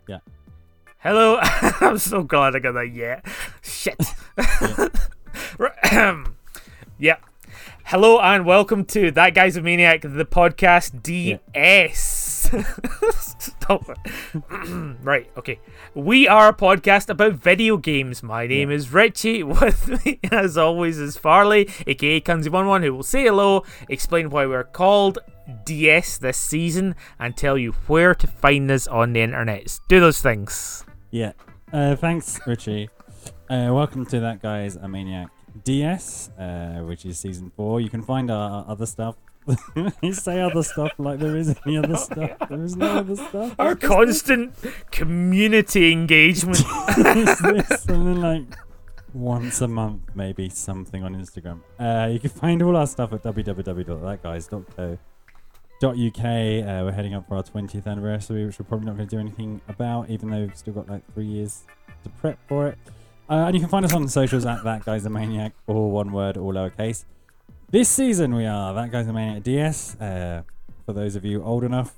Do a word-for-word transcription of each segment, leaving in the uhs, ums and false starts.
Yeah. Hello. I'm so glad I got that. Yeah. Shit. Yeah. yeah. Hello and welcome to That Guy's a Maniac, the podcast D S. Yeah. Stop it. Right, okay. We are a podcast about video games. My name yeah. is Richie. With me, as always, is Farley, aka Kunzi one one, who will say hello, explain why we're called D S this season, and tell you where to find us on the internet. Do those things. Yeah. Uh, thanks, Richie. Uh, welcome to That Guy's a Maniac D S, uh, which is season four. You can find our, our other stuff. You say other stuff like there is any other stuff. There is no other stuff. Our It's constant community engagement. It's this, and then like once a month, maybe something on Instagram. Uh, you can find all our stuff at w w w dot that guys dot co dot u k. Uh, we're heading up for our twentieth anniversary, which we're probably not going to do anything about, even though we've still got like three years to prep for it. Uh, and you can find us on the socials at That Guy's a Maniac, all one word, all lowercase. This season we are That Guy's a Maniac D S. Uh, for those of you old enough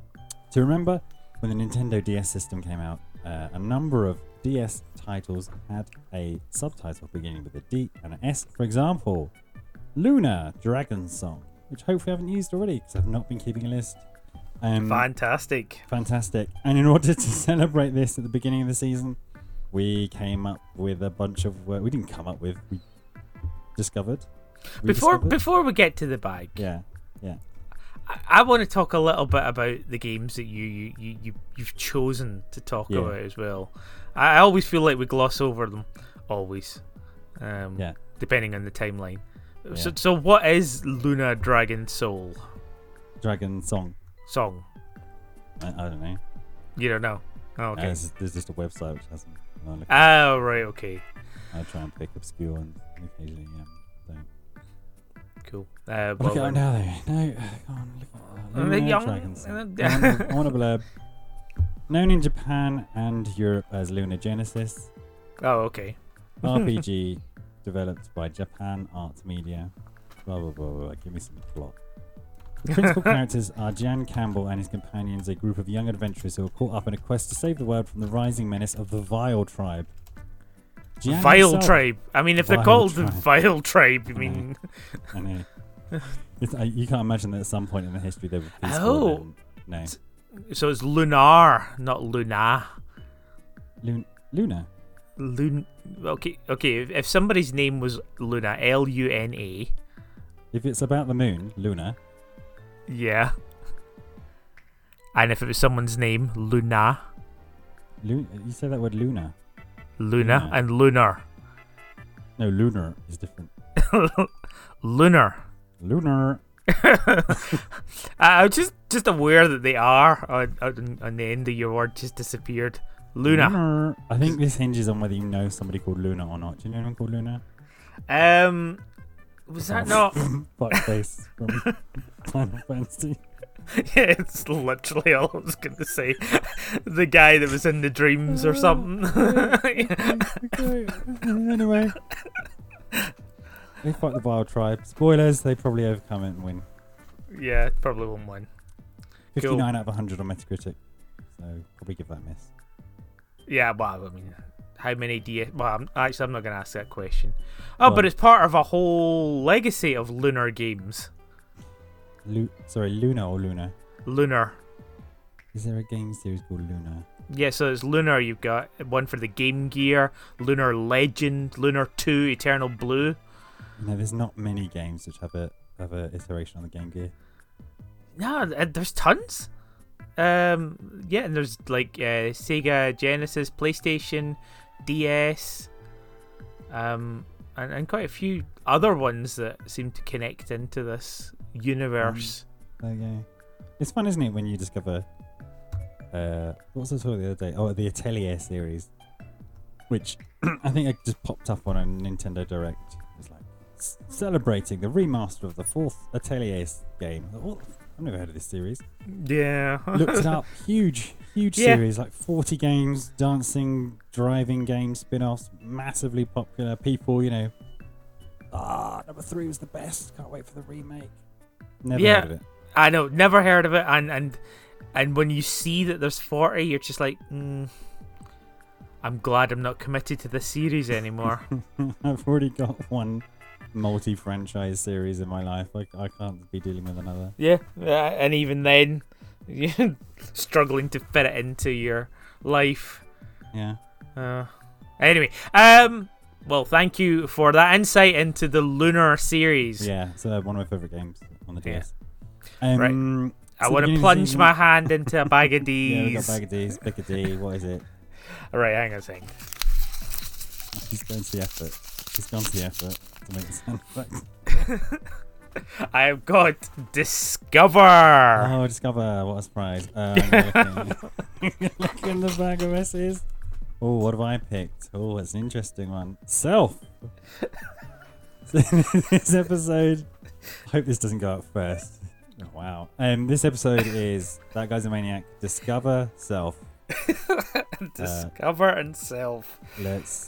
to remember, when the Nintendo D S system came out, uh, a number of D S titles had a subtitle beginning with a D and an S. For example, Luna Dragon Song, which hopefully I haven't used already because I've not been keeping a list. Um, Fantastic. Fantastic. And in order to celebrate this at the beginning of the season, we came up with a bunch of... Uh, we didn't come up with, we discovered. We before discovered. Before we get to the bag, yeah, yeah. I, I want to talk a little bit about the games that you, you, you, you, you've chosen to talk Yeah. about as well. I, I always feel like we gloss over them. Always. Um, Yeah. Depending on the timeline. Yeah. So, so what is Luna Dragon Soul? Dragon Song. Song. I, I don't know. You don't know? Oh, Uh, okay. there's, there's just a website which hasn't... I look- Oh, right, okay. I try and pick obscure ones occasionally, um, don't. Cool. Uh, Look well, at it now, though. No, go on, look at that. Uh, Luna young- Dragon Song. uh, I want a- I want a blurb. Known in Japan and Europe as Luna Genesis, oh, okay. R P G developed by Japan Art Media. Blah, blah, blah, blah. Give me some plot. The principal characters are Jan Campbell and his companions, a group of young adventurers who are caught up in a quest to save the world from the rising menace of the Vile Tribe. Jan Vile himself- Tribe. I mean, if they're Vile called Tribe. the Vile Tribe, I I mean... I know. It's, I, you can't imagine that at some point in the history they were peaceful. Oh. and- No. So it's Lunar, not Luna. Lun- Luna? Lun. Okay, okay. If, if somebody's name was Luna, L U N A, If it's about the moon, Luna. yeah. And if it was someone's name, Luna, Lu- you say that word Luna. Luna, Luna. and Lunar, No, lunar is different. Lunar. Lunar. I'm just just aware that they are on, on, on the end of your word just disappeared. Luna. Lunar. I think this hinges on whether you know somebody called Luna or not. Do you know anyone called Luna? Um, was that not? Fuckface from Final Fantasy. Yeah, it's literally all I was going to say. The guy that was in the dreams or something. Okay. Anyway. They fight the Vile Tribe. Spoilers, they probably overcome it and win. Yeah, probably won't win. fifty-nine out of one hundred on Metacritic. So probably give that a miss. Yeah, well, I mean, how many D S... Well, I'm, actually, I'm not going to ask that question. Oh, Well- but it's part of a whole legacy of Lunar games. Lu- Sorry, Luna or Luna? Lunar. Is there a game series called Luna? Yeah, so it's Lunar. You've got one for the Game Gear, Lunar Legend, Lunar two, Eternal Blue. You know, there's not many games which have a have a iteration on the Game Gear. No, th- there's tons. Um, yeah, and there's like uh, Sega Genesis, PlayStation, D S, um, and, and quite a few other ones that seem to connect into this universe. There you go. It's fun, isn't it, when you discover... Uh, what was I talking the other day? Oh, the Atelier series. Which I think it just popped up on a Nintendo Direct. It's like, s- celebrating the remaster of the fourth Atelier game. I thought, "What? I've never heard of this series." Yeah. Looked it up. Huge, huge Yeah. series. Like forty games, dancing, driving games, spin-offs. Massively popular. People, you know... Ah, number three was the best. Can't wait for the remake. Never Yeah. heard of it. I know, never heard of it, and and and when you see that there's forty, you're just like, mm, I'm glad I'm not committed to this series anymore. I've already got one multi-franchise series in my life. Like I can't be dealing with another. Yeah, uh, and even then, you're struggling to fit it into your life. Yeah. Uh, anyway, um, well, thank you for that insight into the Lunar series. Yeah, it's uh, one of my favorite games on the D S. Yeah. Um, Right. I so want to beginning of plunge season- my hand into a bag of Yeah, we D's. got bag of D's, pick a D. What is it? All right, hang on a second. He's going to the effort. He's gone to the effort to make the sound effect. I've got Discover. Oh, Discover! What a surprise! Uh, I'm looking. Look in the bag of S's. Oh, what have I picked? Oh, it's an interesting one. Self. So this episode. I hope this doesn't go up first. Oh, wow. Um, this episode is That Guy's a Maniac. Discover Self. Discover uh, and Self. Let's.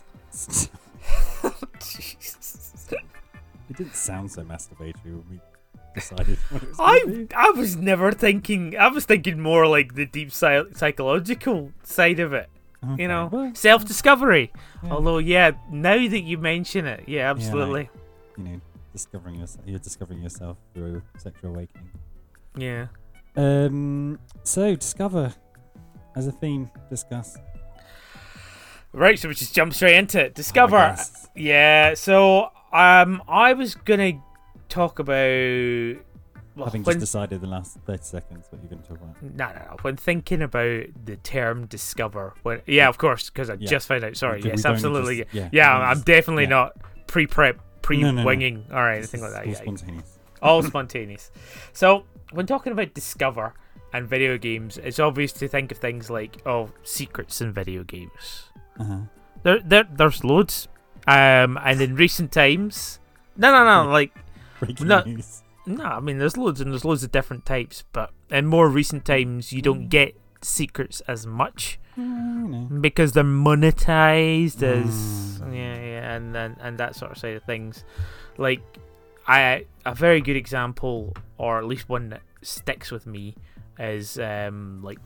Jesus. It didn't sound so masturbatory when we decided what it was I gonna be. I was never thinking. I was thinking more like the deep psy- psychological side of it. Okay, You know, well, self-discovery. yeah. Although, yeah, now that you mention it, yeah, absolutely. You know, discovering yourself. You're discovering yourself through sexual awakening. Yeah. Um. So, discover as a theme. Discuss. Right, so we just jump straight into it. Discover. Oh, yes. Yeah. So, um, I was gonna talk about. Well, Having when, just decided the last thirty seconds what you're going to talk about. no, no, no. When thinking about the term discover, when yeah, of course, because I Yeah. just found out. Sorry, We've yes, only absolutely. just- yeah, yeah, we've only I'm just- definitely yeah. not pre-prep, No, no, no. pre-winging, or This anything like is that. all Yeah, spontaneous. all spontaneous. So, when talking about discover and video games, it's obvious to think of things like, oh, secrets in video games. Uh-huh. There, there, there's loads. Um, and in recent times, no, no, no, like, Breaking No. news. no, I mean, there's loads and there's loads of different types, but in more recent times, you don't get secrets as much Mm, you know. because they're monetized as, Mm. yeah, yeah, and, and and that sort of side of things. Like, I a very good example, or at least one that sticks with me, is um like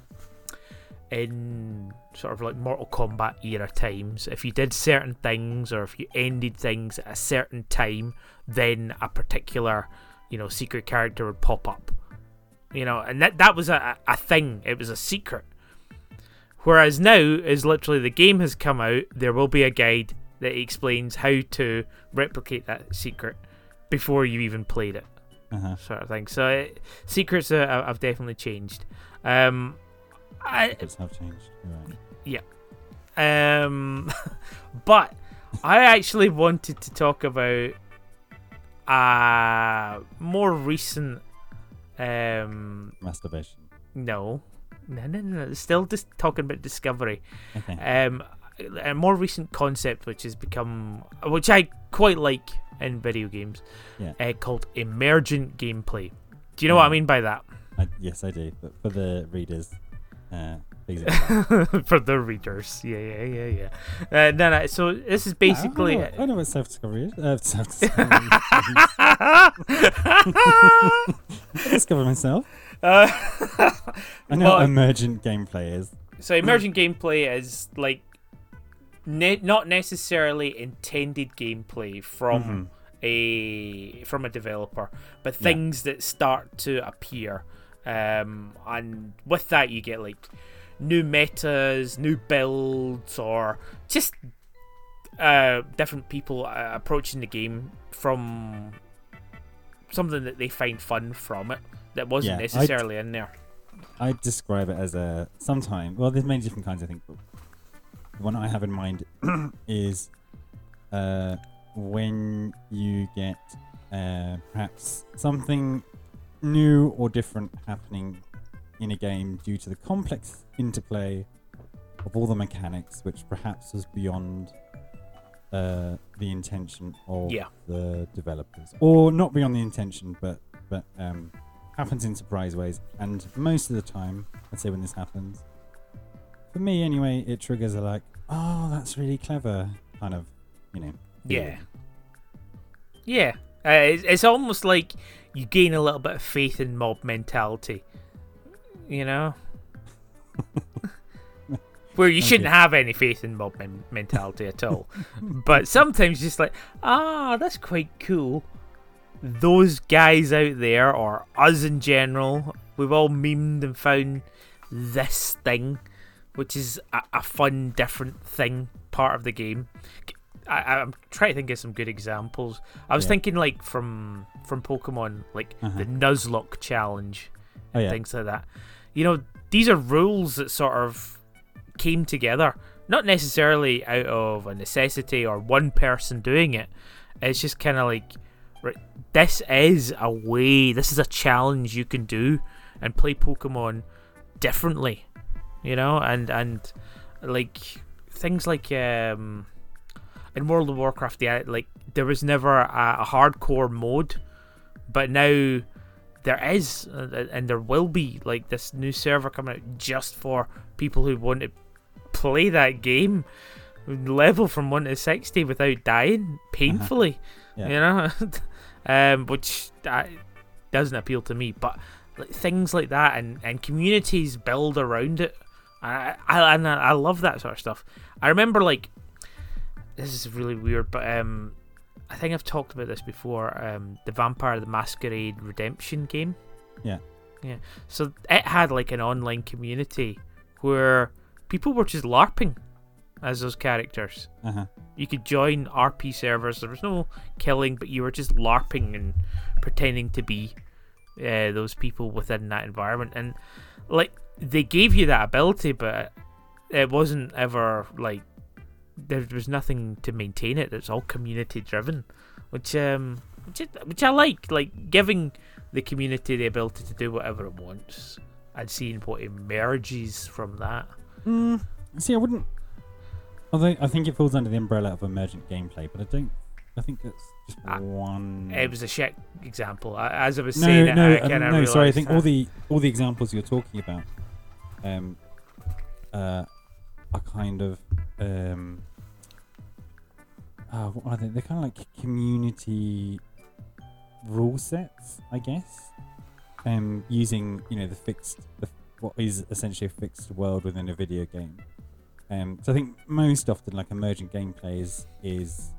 in sort of like Mortal Kombat era times, if you did certain things or if you ended things at a certain time, then a particular, you know, secret character would pop up. You know, and that that was a, a thing. It was a secret. Whereas now is literally the game has come out, there will be a guide that explains how to replicate that secret before you even played it, Uh-huh. sort of thing. So it, secrets uh, have definitely changed. Um, I, Secrets have changed. You're right. Um, but I actually wanted to talk about a more recent. Um, Masturbation. no, no, no, no. Still just talking about discovery. Okay. Um, a more recent concept which has become, which I quite like in video games, Yeah. uh, called emergent gameplay. Do you know what I Yeah. mean by that? I, yes, I do. But for the readers, uh, please explain. For the readers, yeah, yeah, yeah, yeah. Uh, no, no. So this is basically. I know, I know what self-discovery is. Uh, self-discovery. I discovered myself. Uh, I know well, what emergent gameplay is. so emergent gameplay is like ne- not necessarily intended gameplay from Mhm. a from a developer, but Yeah. things that start to appear, um, and with that you get like new metas, new builds, or just uh, different people uh, approaching the game from something that they find fun from it that wasn't Yeah, necessarily in there. I describe it as a sometime. Well, there's many different kinds, I think. But the one I have in mind is uh, when you get uh, perhaps something new or different happening in a game due to the complex interplay of all the mechanics, which perhaps was beyond uh, the intention of Yeah. the developers, or not beyond the intention, but but um, happens in surprise ways. And most of the time, I'd say when this happens, for me anyway, it triggers a like, oh, that's really clever kind of, you know. Yeah. feeling. Yeah, uh, it's, it's almost like you gain a little bit of faith in mob mentality. You know, Where you Okay. shouldn't have any faith in mob men- mentality at all. But sometimes just like, ah, that's quite cool. Those guys out there, or us in general, we've all memed and found this thing, which is a, a fun, different thing, part of the game. I, I'm trying to think of some good examples. I was Yeah. thinking like from from Pokemon, like Uh-huh. the Nuzlocke challenge, Oh, yeah. things like that. You know, these are rules that sort of came together, not necessarily out of a necessity or one person doing it. It's just kind of like, right, this is a way, this is a challenge you can do and play Pokemon differently, you know, and and like things like um in World of Warcraft, yeah, like there was never a, a hardcore mode, but now there is, uh, and there will be, like this new server coming out just for people who want to play that game, level from one to sixty without dying painfully. Yeah. You know, um, which uh, doesn't appeal to me. But like, things like that and, and communities build around it. I, I and I love that sort of stuff. I remember like this is really weird, but um, I think I've talked about this before. Um, the Vampire the Masquerade Redemption game. Yeah. Yeah. So it had like an online community where people were just LARPing as those characters. Uh-huh. You could join R P servers. There was no killing, but you were just LARPing and pretending to be uh, those people within that environment. And like they gave you that ability, but it wasn't ever like there was nothing to maintain it. It's all community driven, which um which, which I like. Like giving the community the ability to do whatever it wants and seeing what emerges from that. Mm, see, I wouldn't. Although I think it falls under the umbrella of emergent gameplay, but I don't. I think that's just Uh, one. It was a shit example. I- As I was no, saying, no, it, I um, kind of no. Sorry, I think that. all the all the examples you're talking about, um, uh, are kind of um, uh, what are they? They're kind of like community rule sets, I guess. Um, using you know the fixed, the, what is essentially a fixed world within a video game. Um, so I think most often, like emergent gameplay is, is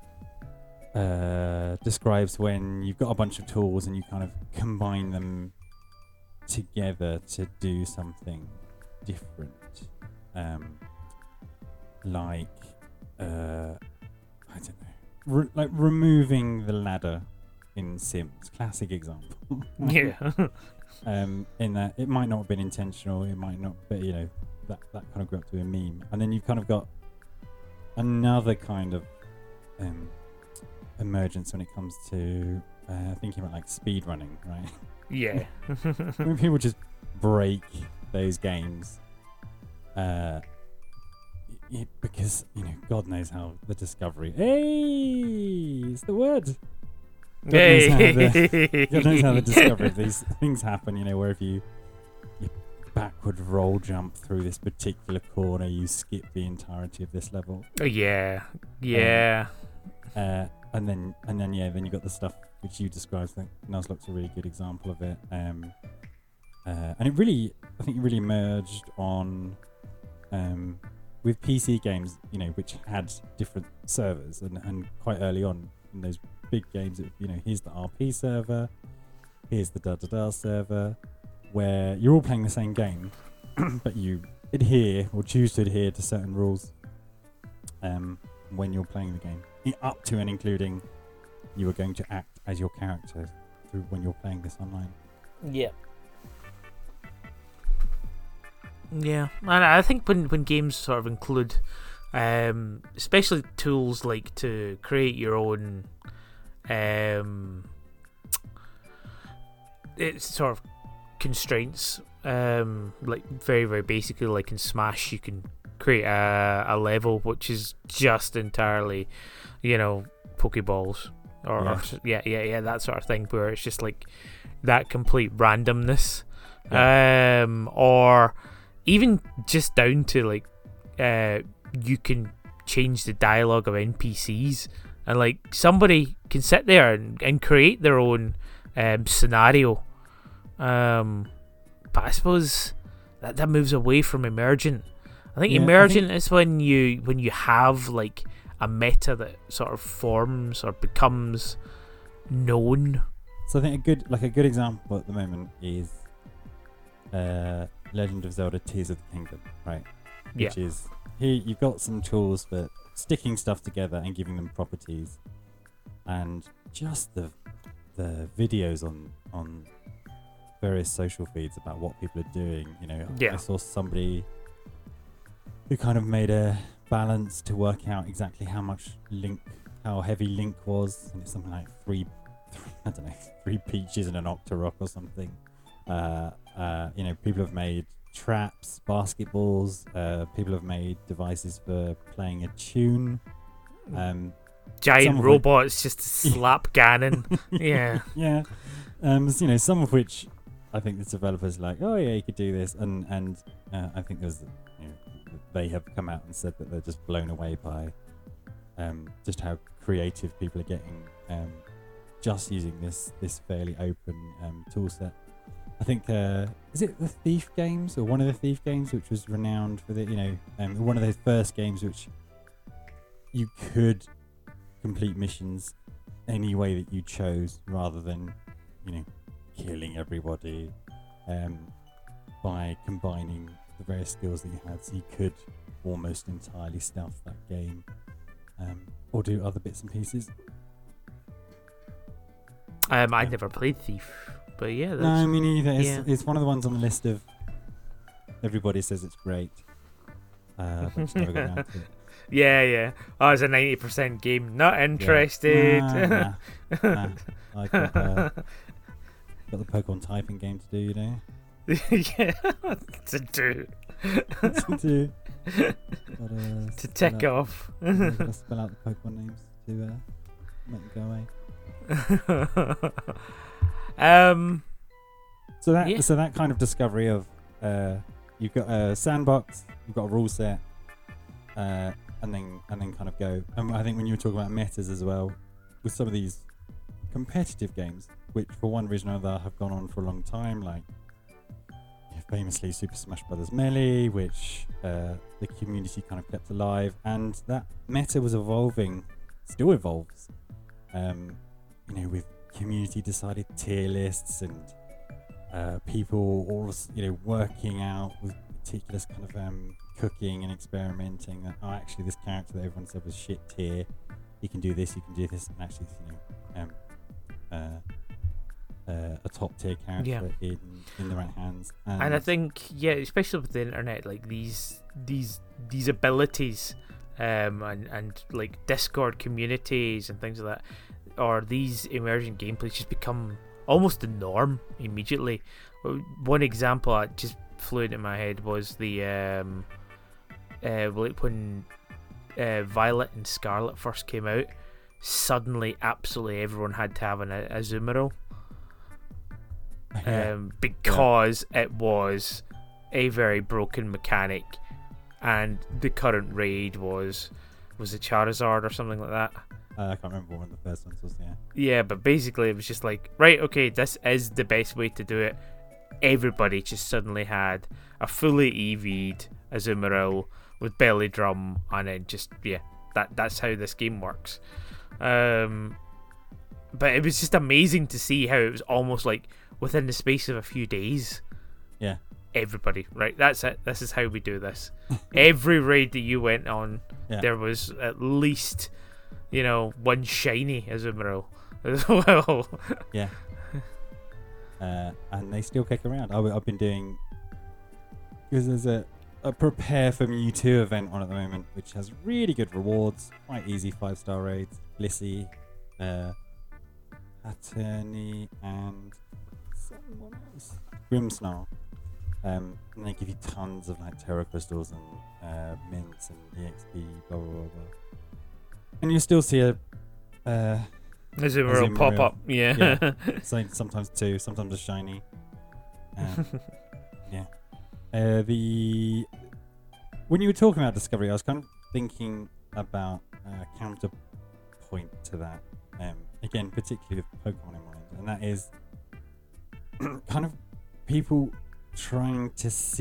uh, describes when you've got a bunch of tools and you kind of combine them together to do something different. Um, like uh, I don't know, Re- like removing the ladder in Sims, classic example. Yeah. Um, in that it might not have been intentional, it might not, but you know that that kind of grew up to be a meme, and then you've kind of got another kind of um, emergence when it comes to uh, thinking about like speed running, right? Yeah. When people just break those games, uh, y- because you know God knows how the discovery. Hey, it's the word. God knows how the, God knows how the discovery of these things happen, you know, where if you, you backward roll jump through this particular corner, you skip the entirety of this level. Oh, yeah. Yeah. Uh, and then, and then, yeah, then you got the stuff which you described. I think Nuzlocke's a really good example of it. Um, uh, and it really, I think it really emerged on, um, with P C games, you know, which had different servers, and, and quite early on in those big games, it, you know, here's the R P server, here's the da da da server, where you're all playing the same game, but you adhere or choose to adhere to certain rules um, when you're playing the game, I- up to and including you are going to act as your character through when you're playing this online. Yeah. Yeah, and I think when, when games sort of include, um, especially tools like to create your own, um, it's sort of constraints, um, like very very basically, like in Smash, you can create a, a level which is just entirely, you know, Pokeballs or, Yeah. or yeah yeah yeah that sort of thing, where it's just like that complete randomness, Yeah. um, or even just down to like uh, you can change the dialogue of N P Cs, and like somebody can sit there and, and create their own um, scenario. Um, but I suppose that, that moves away from emergent. I think Yeah, I emergent think- is when you when you have like a meta that sort of forms or becomes known. So I think a good like a good example at the moment is uh, Legend of Zelda: Tears of the Kingdom, right? Yeah. Which is here you've got some tools for sticking stuff together and giving them properties, and just the the videos on on various social feeds about what people are doing. You know, Yeah. I saw somebody who kind of made a balance to work out exactly how much Link, how heavy Link was, and it's something like three, three I don't know, three peaches and an Octorok or something. Uh, uh, you know, people have made traps, basketballs. Uh, people have made devices for playing a tune. Um, Giant some of robots just to slap Ganon. Yeah. yeah, um, s- you know, some of which I think the developers are like, oh yeah, you could do this, and and uh, I think there's, you know, they have come out and said that they're just blown away by um, just how creative people are getting, um, just using this this fairly open um, tool set. I think uh, is it the Thief games or one of the Thief games, which was renowned for the, you know, um, one of those first games which you could complete missions any way that you chose rather than, you know, killing everybody, um, by combining the various skills that you had, so you could almost entirely stealth that game, um, or do other bits and pieces. Um, I Yeah. never played Thief, but yeah, that's, No, I mean either. It's, yeah. it's one of the ones on the list of everybody says it's great. Uh, but just never got around to it. yeah, yeah. Oh, it's a ninety percent game. Not interested. Nah, nah, nah. I got, uh, got the Pokemon typing game to do, you know. yeah, to do, to do. Gotta to spell tick out- off. gotta spell out the Pokemon names to uh, make them go away. um, So that Yeah. so that kind of discovery of uh, you've got a sandbox, you've got a rule set, uh, and then and then kind of go. And I think when you were talking about metas as well, with some of these competitive games, which for one reason or another have gone on for a long time, like yeah, famously Super Smash Bros. Melee, which uh, the community kind of kept alive, and that meta was evolving, still evolves. Um, you know, with community decided tier lists and uh, people all s- you know working out with meticulous kind of um, cooking and experimenting that, oh, actually this character that everyone said was shit tier, he can do this, he can do this, and actually you know um, uh, uh, a top tier character Yeah. in in the right hands. And, and I think yeah, especially with the internet, like these these these abilities, um, and and like Discord communities and things like that, or these emergent gameplays just become almost the norm immediately. Uh, One example that just flew into my head was the um, uh, like when uh, Violet and Scarlet first came out. Suddenly, absolutely everyone had to have an a- Azumarill, yeah, um, because it was a very broken mechanic, and the current raid was was a Charizard or something like that. uh, I can't remember what one of the first ones was. Yeah, Yeah, but basically it was just like, right, okay, this is the best way to do it. Everybody just suddenly had a fully E V'd Azumarill with Belly Drum, and then just yeah, that that's how this game works. Um, but it was just amazing to see how it was almost like within the space of a few days. yeah, Everybody, right? That's it. This is how we do this. Every raid that you went on, yeah. there was at least, you know, one shiny Azumarill as well. Yeah. Uh, and they still kick around. I, have been doing, because there's a, a Prepare for Mewtwo event on at the moment, which has really good rewards, quite easy five star raids. Blissey, uh, Attorney, and someone else, Grimmsnarl. Um, and they give you tons of like Terra Crystals and uh, mints and E X P, blah blah blah blah. And you still see a uh, Azumarill Azumarill. pop up. Yeah. Yeah. So sometimes two, sometimes a shiny. Um, yeah. Uh, the when you were talking about Discovery, I was kind of thinking about a counterpoint to that. Um, again, particularly with Pokemon in mind, and that is kind of people trying to seek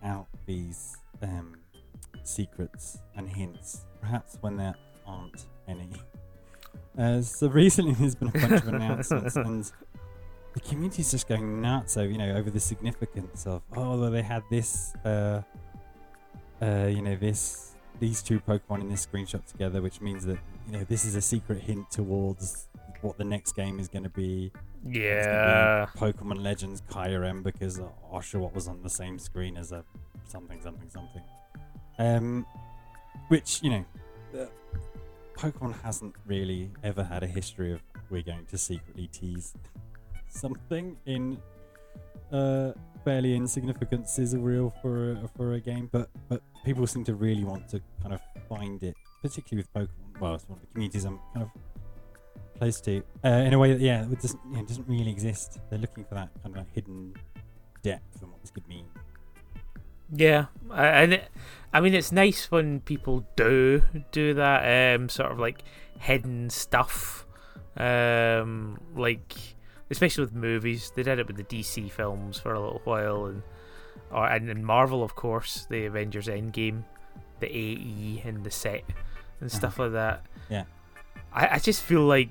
out these um, secrets and hints, perhaps when there aren't any. Uh, so recently there's been a bunch of announcements, and the community's just going nuts over, you know, over the significance of, oh, well, they had this, uh, uh, you know, this, these two Pokemon in this screenshot together, which means that, you know, this is a secret hint towards what the next game is going to be. Yeah. Be Pokemon Legends Kyurem, because uh, Oshawott was on the same screen as a something, something, something. Um, which, you know, uh, Pokemon hasn't really ever had a history of we're going to secretly tease something in uh, fairly insignificant sizzle reel for a, for a game, but but people seem to really want to kind of find it, particularly with Pokemon. Well, it's one of the communities I'm kind of close to, uh, in a way that yeah, it doesn't you know, doesn't really exist. They're looking for that kind of like hidden depth and what this could mean. Yeah, and it, I mean it's nice when people do do that um, sort of like hidden stuff, um, like especially with movies. They did it with the D C films for a little while, and or and in Marvel, of course, the Avengers Endgame, the A E and the set and stuff uh-huh. like that. Yeah, I, I just feel like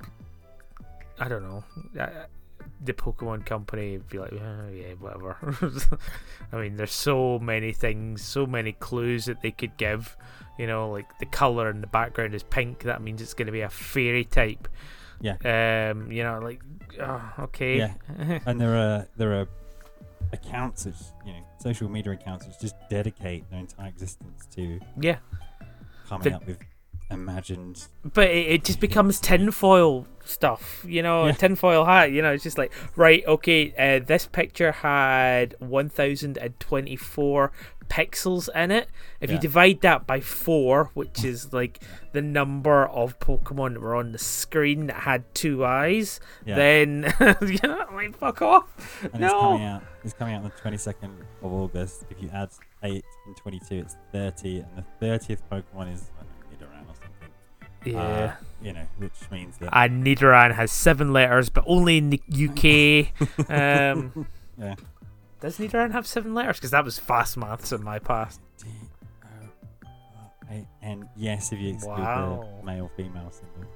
I don't know. I, the Pokemon Company would be like, oh, yeah, whatever. I mean, there's so many things, so many clues that they could give. You know, like the color in the background is pink. That means it's going to be a fairy type. Yeah. Um. You know, like, oh, okay. Yeah. And there are there are accounts, which, you know, social media accounts, which just dedicate their entire existence to yeah coming the, up with imagined, but it, it just becomes tinfoil stuff, you know. yeah. A tinfoil hat, you know. It's just like, right, okay, uh, this picture had one thousand twenty-four pixels in it. If yeah. you divide that by four, which is like the number of Pokemon that were on the screen that had two eyes, yeah. then you know, like, fuck off. And no. it's coming out. It's coming out on the twenty-second of August. If you add eight and twenty-two, it's thirty, and the thirtieth Pokemon is Nidoran or something. Yeah. Uh, you know, which means that. And Nidoran has seven letters, but only in the U K. um, yeah. Does Nidoran have seven letters? Because that was fast maths in my past. D O R A N. Yes, if you exclude Wow. the male-female symbol.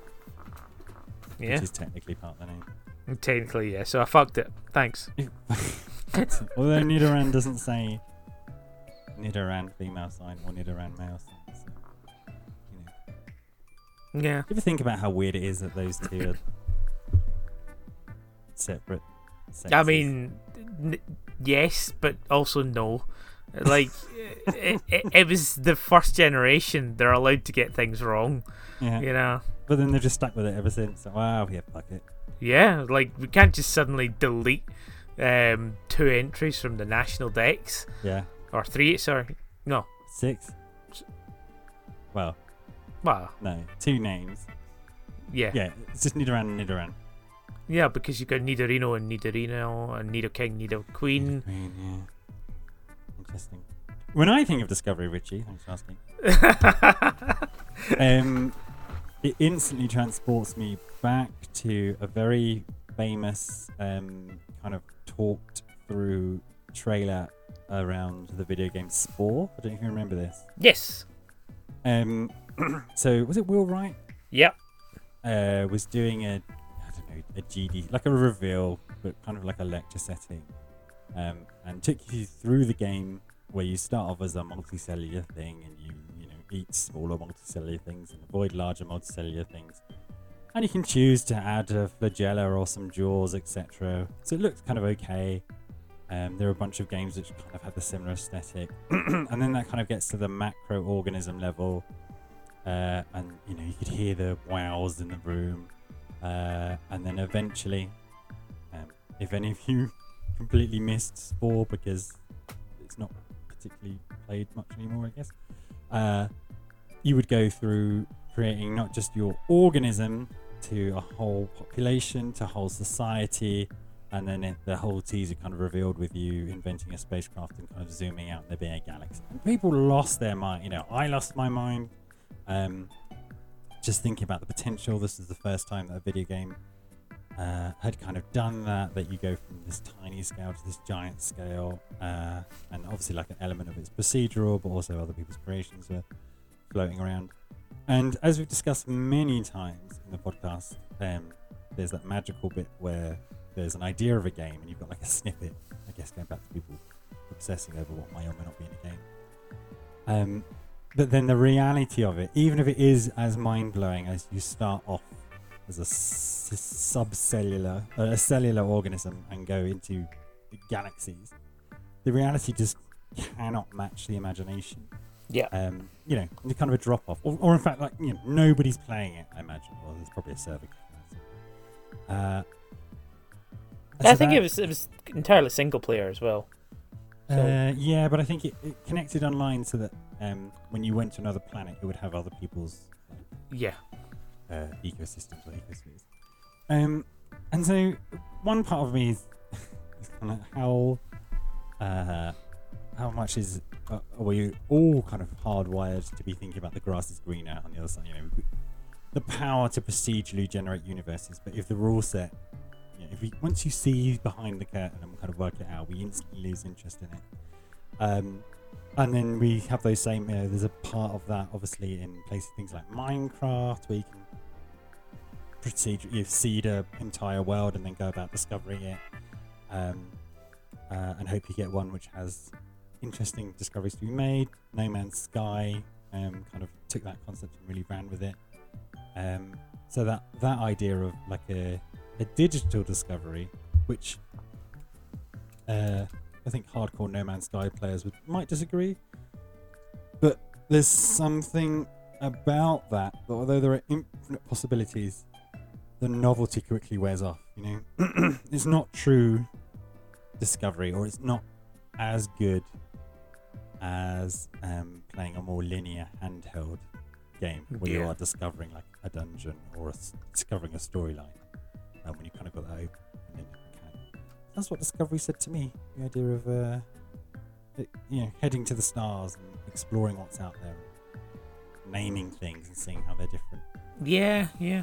Yeah. Which is technically part of the name. Technically, yeah. So I fucked it. Thanks. Although Nidoran doesn't say Nidoran female sign or Nidoran male sign. So, you know. Yeah. You ever think about how weird it is that those two are separate sexes? I mean, n- yes, but also no. Like, it, it, it was the first generation. They're allowed to get things wrong. Yeah. You know? But then they've just stuck with it ever since. So, wow, yeah, fuck it. Yeah, like, we can't just suddenly delete um, two entries from the national dex. Yeah. Or three, sorry. No. Six? Well, Well, no. Two names. yeah. Yeah, it's just Nidoran and Nidoran. Yeah, because you've got Nidorino and Nidorino and Nidoking, Nidoqueen. Nidoqueen, yeah. Interesting. When I think of Discovery, Richie, thanks for asking, um, it instantly transports me back to a very famous um, kind of talked through trailer around the video game Spore. I don't know if you remember this. Yes. Um, so was it Will Wright? Yep. Uh, was doing a, I don't know, a G D, like a reveal, but kind of like a lecture setting, um, and took you through the game where you start off as a multicellular thing, and you you know eat smaller multicellular things and avoid larger multicellular things, and you can choose to add a flagella or some jaws, et cetera. So it looks kind of okay. Um, there are a bunch of games which kind of have the similar aesthetic, and then that kind of gets to the macroorganism level, uh, and you know you could hear the wows in the room, uh, and then eventually, um, if any of you completely missed Spore because it's not particularly played much anymore, I guess, uh, you would go through creating not just your organism to a whole population, to a whole society. And then it, the whole teaser kind of revealed with you inventing a spacecraft and kind of zooming out and there being a galaxy. And people lost their mind. You know, I lost my mind um, just thinking about the potential. This is the first time that a video game uh, had kind of done that, that you go from this tiny scale to this giant scale, uh, and obviously like an element of it's procedural, but also other people's creations were floating around. And as we've discussed many times in the podcast, um, there's that magical bit where there's an idea of a game and you've got like a snippet, I guess going back to people obsessing over what may or may not be in a game. Um, but then the reality of it, even if it is as mind-blowing as you start off as a s- subcellular, uh, a cellular organism and go into galaxies, the reality just cannot match the imagination. Yeah. Um, you know, it's kind of a drop-off. Or, or in fact, like, you know, nobody's playing it, I imagine. Well, there's probably a server. Uh, I so think that, it was it was entirely single player as well. So. Uh, yeah, but I think it, it connected online so that um, when you went to another planet, it would have other people's yeah uh, ecosystems or ecospheres. Um, and so one part of me is, is kind of how uh, how much is uh, are we all kind of hardwired to be thinking about the grass is greener on the other side? You know, the power to procedurally generate universes, but if the rule set, you know, if we once you see behind the curtain and kind of work it out, we instantly lose interest in it. Um, and then we have those same. You know, there's a part of that, obviously, in places things like Minecraft, where you can proceed, you seed a entire world and then go about discovering it, um, uh, and hope you get one which has interesting discoveries to be made. No Man's Sky um, kind of took that concept and really ran with it. Um, so that that idea of like a a digital discovery, which uh, I think hardcore No Man's Sky players would might disagree, but there's something about that, that although there are infinite possibilities, the novelty quickly wears off. You know, it's not true discovery, or it's not as good as um, playing a more linear handheld game where yeah. you are discovering like a dungeon or a, discovering a storyline. Uh, when you kind of got that open and then mechanic. That's what Discovery said to me. The idea of uh, it, you know, heading to the stars and exploring what's out there, and naming things and seeing how they're different. Yeah, yeah.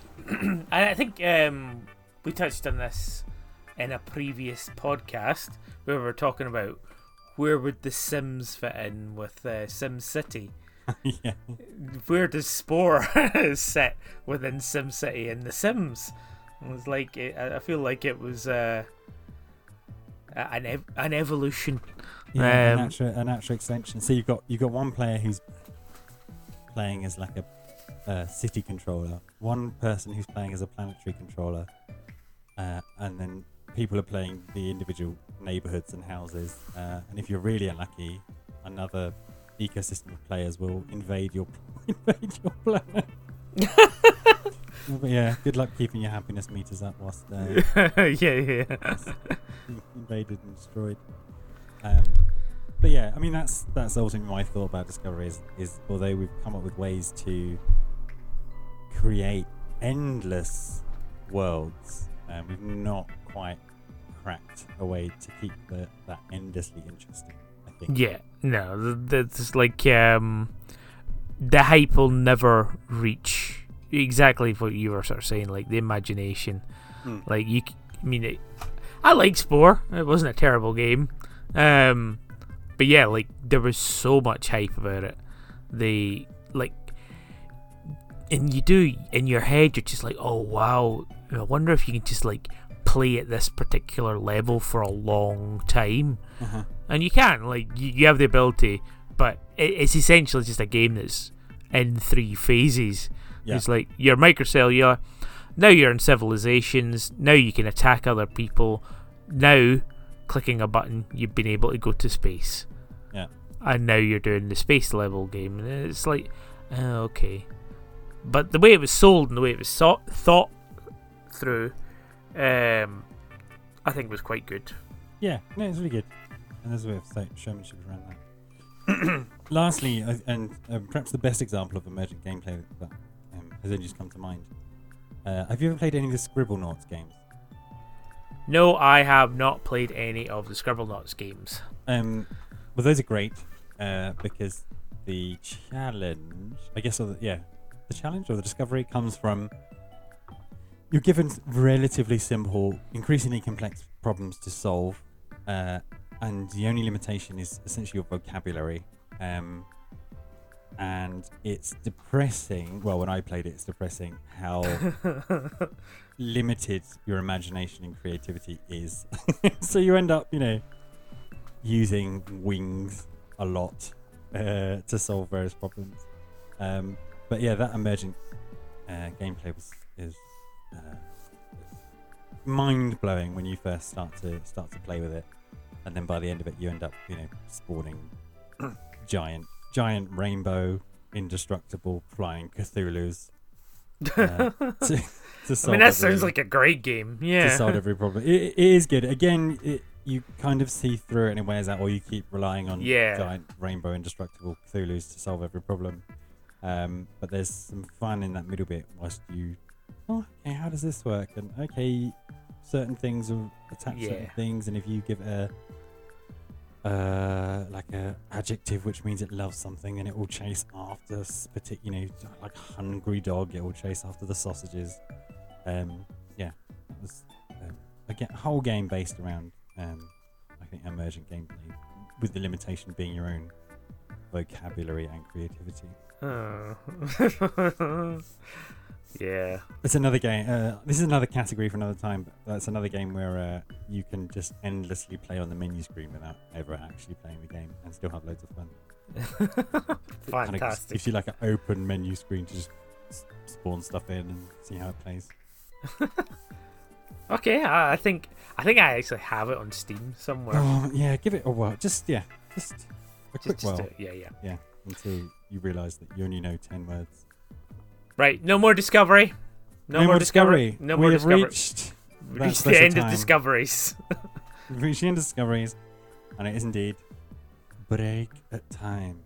I think um, we touched on this in a previous podcast where we were talking about where would the Sims fit in with uh, Sim City. Yeah. Where does Spore sit within Sim City and The Sims? It was like it, I feel like it was uh, an ev- an evolution. Yeah, um, a natural, a natural extension. So you've got you've got one player who's playing as like a uh, city controller, one person who's playing as a planetary controller, uh, and then people are playing the individual neighborhoods and houses. Uh, and if you're really unlucky, another ecosystem of players will invade your invade your planet. But yeah, good luck keeping your happiness meters up whilst uh, yeah, yeah. invaded and destroyed. Um, but yeah, I mean that's that's ultimately my thought about Discovery is, is although we've come up with ways to create endless worlds, um, we've not quite cracked a way to keep the, that endlessly interesting, I think. Yeah, no, that's like um, the hype will never reach exactly what you were sort of saying, like the imagination. Mm. Like you, I mean, it, I like Spore. It wasn't a terrible game, um, but yeah, like there was so much hype about it. They like, and you do in your head, you're just like, oh wow, I wonder if you can just like play at this particular level for a long time. Uh-huh. And you can, like, you, you have the ability, but it, it's essentially just a game that's in three phases. Yeah. It's like you're microcellular, now you're in civilizations, now you can attack other people, now clicking a button you've been able to go to space. Yeah. And now you're doing the space level game, and it's like, uh, okay. But the way it was sold and the way it was so- thought through, um, I think was quite good. Yeah, no, it's really good. And there's a bit of showmanship around that. Lastly, uh, and um, perhaps the best example of emergent gameplay that um, has only just come to mind. Uh, have you ever played any of the Scribblenauts games? No, I have not played any of the Scribblenauts games. Um, well, those are great uh, because the challenge, I guess, or the, yeah, the challenge or the discovery comes from you're given relatively simple, increasingly complex problems to solve, uh, and the only limitation is essentially your vocabulary. Um, and it's depressing. Well, when I played it, it's depressing how limited your imagination and creativity is. So you end up, you know, using wings a lot uh, to solve various problems. Um, but yeah, that emergent uh, gameplay was is uh, mind blowing when you first start to start to play with it, and then by the end of it, you end up, you know, spawning giant, giant rainbow, indestructible flying Cthulhu's. Uh, to, to solve I mean, that every, sounds like a great game. Yeah. To solve every problem. It, it is good. Again, it, you kind of see through it and it wears out, or you keep relying on Yeah. giant rainbow indestructible Cthulhu's to solve every problem. Um, but there's some fun in that middle bit whilst you, oh, okay, how does this work? And okay, certain things will attack certain Yeah. things, and if you give it a, uh, like a adjective which means it loves something, and it will chase after, partic- you know, like a hungry dog, it will chase after the sausages. Um, yeah, that was um, a ga- whole game based around, um, I think, emergent gameplay, with the limitation being your own vocabulary and creativity. Oh. Yeah. It's another game. Uh, this is another category for another time. But that's another game where uh, you can just endlessly play on the menu screen without ever actually playing the game and still have loads of fun. Kind of Fantastic. gives you like an open menu screen to just s- spawn stuff in and see how it plays. Okay, I, I think I think I actually have it on Steam somewhere. Oh yeah, give it a whirl. Just yeah, just a quick Just- just whirl. to- yeah, yeah. Yeah, until you realise that you only know ten words. Right, no more discovery. No, more discovery. discovery. No we more have discovery. reached We that reached the special end of time. discoveries. We've reached the end of discoveries, and it is indeed break at time.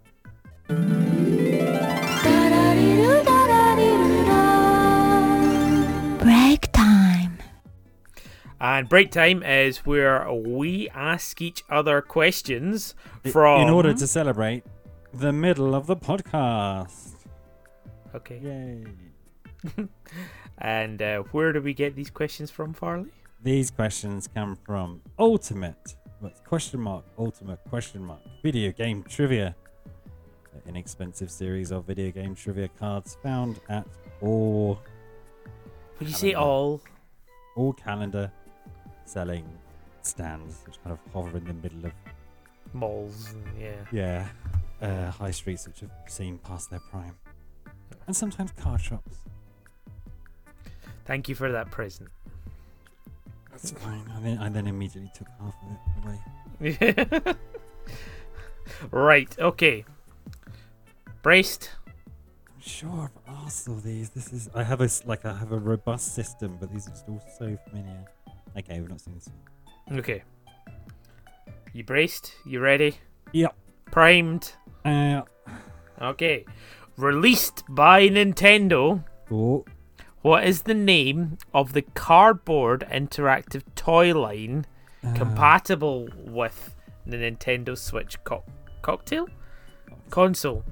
Break time. And break time is where we ask each other questions I- from. In order to celebrate the middle of the podcast. Okay. Yay. And uh, where do we get these questions from, Farley? These questions come from Ultimate, what's question mark, Ultimate question mark, video game trivia. An inexpensive series of video game trivia cards found at all, When you say Calendar. all, all calendar selling stands, which kind of hover in the middle of, malls, and yeah. yeah, uh, high streets which have seen past their prime. And sometimes card shops. Thank you for that present. That's fine. I then, I then immediately took half of it away. Right, okay. Braced? I'm sure I've asked all these. This is I have a s- like I have a robust system, but these are just all so familiar. Okay, we've not seen this one. Okay. You braced? You ready? Yep. Primed? Uh, Okay. Released by Nintendo, oh, what is the name of the cardboard interactive toy line uh, compatible with the Nintendo Switch co- cocktail? Console.